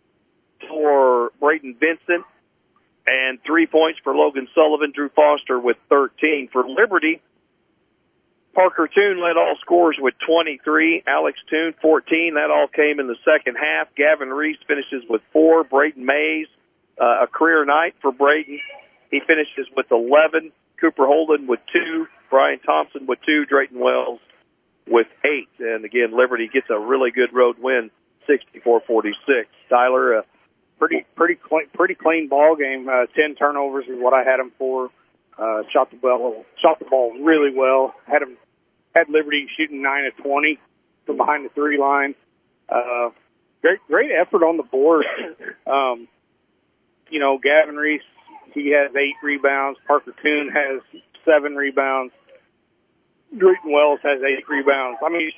[SPEAKER 14] for Braden Vincent and three points for Logan Sullivan. Drew Foster with thirteen. For Liberty, Parker Toon led all scorers with twenty-three. Alex Toon, fourteen. That all came in the second half. Gavin Reese finishes with four. Braden Mays, uh, a career night for Braden. He finishes with eleven. Cooper Holden with two. Brian Thompson with two. Drayton Wells with eight. And again, Liberty gets a really good road win, sixty-four forty-six. Tyler, uh,
[SPEAKER 8] pretty pretty clean, pretty clean ball game. Uh, ten turnovers is what I had him for. Uh, shot the ball shot the ball really well. Had him had Liberty shooting nine of twenty from behind the three line. Uh, great great effort on the board. um, you know, Gavin Reese, he has eight rebounds. Parker Toon has seven rebounds. Drayton Wells has eight rebounds. I mean, it's just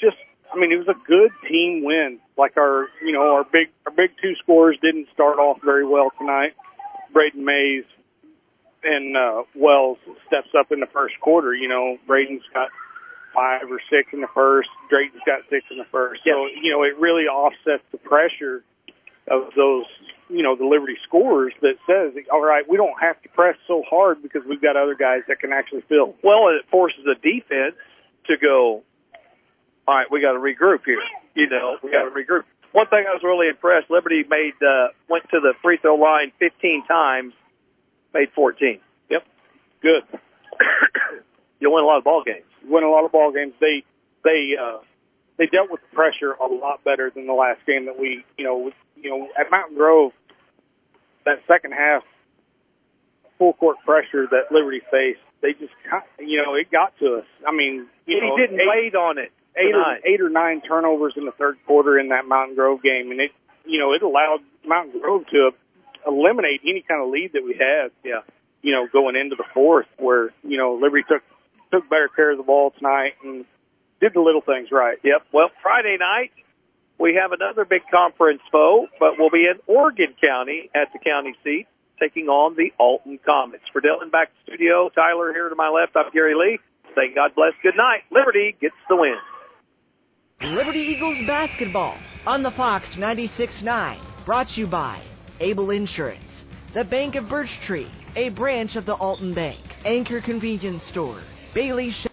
[SPEAKER 8] I mean, it was a good team win. Like our, you know, our big, our big two scorers didn't start off very well tonight. Braden Mays and uh, Wells steps up in the first quarter. You know, Braden's got five or six in the first. Drayton's got six in the first. So, you know, it really offsets the pressure of those, you know, the Liberty scorers that says, all right, we don't have to press so hard because we've got other guys that can actually fill.
[SPEAKER 14] Well, it forces the defense to go, all right, we got to regroup here. You know, we got to regroup. One thing I was really impressed, Liberty made uh, went to the free throw line fifteen times, made fourteen.
[SPEAKER 8] Yep, good.
[SPEAKER 14] You'll win a lot of ball games.
[SPEAKER 8] Win a lot of ball games. They they uh, they dealt with the pressure a lot better than the last game that we, you know, you know, at Mountain Grove. That second half, full court pressure that Liberty faced, they just, you know, it got to us. I mean, you
[SPEAKER 14] he
[SPEAKER 8] know,
[SPEAKER 14] didn't
[SPEAKER 8] eight,
[SPEAKER 14] wait on it.
[SPEAKER 8] Eight or, eight or nine turnovers in the third quarter in that Mountain Grove game, and it, you know, it allowed Mountain Grove to eliminate any kind of lead that we had.
[SPEAKER 14] Yeah.
[SPEAKER 8] You know, going into the fourth, where, you know, Liberty took took better care of the ball tonight and did the little things right.
[SPEAKER 14] Yep. Well, Friday night we have another big conference foe, but we'll be in Oregon County at the county seat, taking on the Alton Comets. For Dylan, back to the studio. Tyler here to my left. I'm Gary Lee. Saying God bless. Good night. Liberty gets the win.
[SPEAKER 1] Liberty Eagles basketball on the Fox ninety-six point nine. Brought to you by Able Insurance, the Bank of Birch Tree, a branch of the Alton Bank, Anchor Convenience Store, Bailey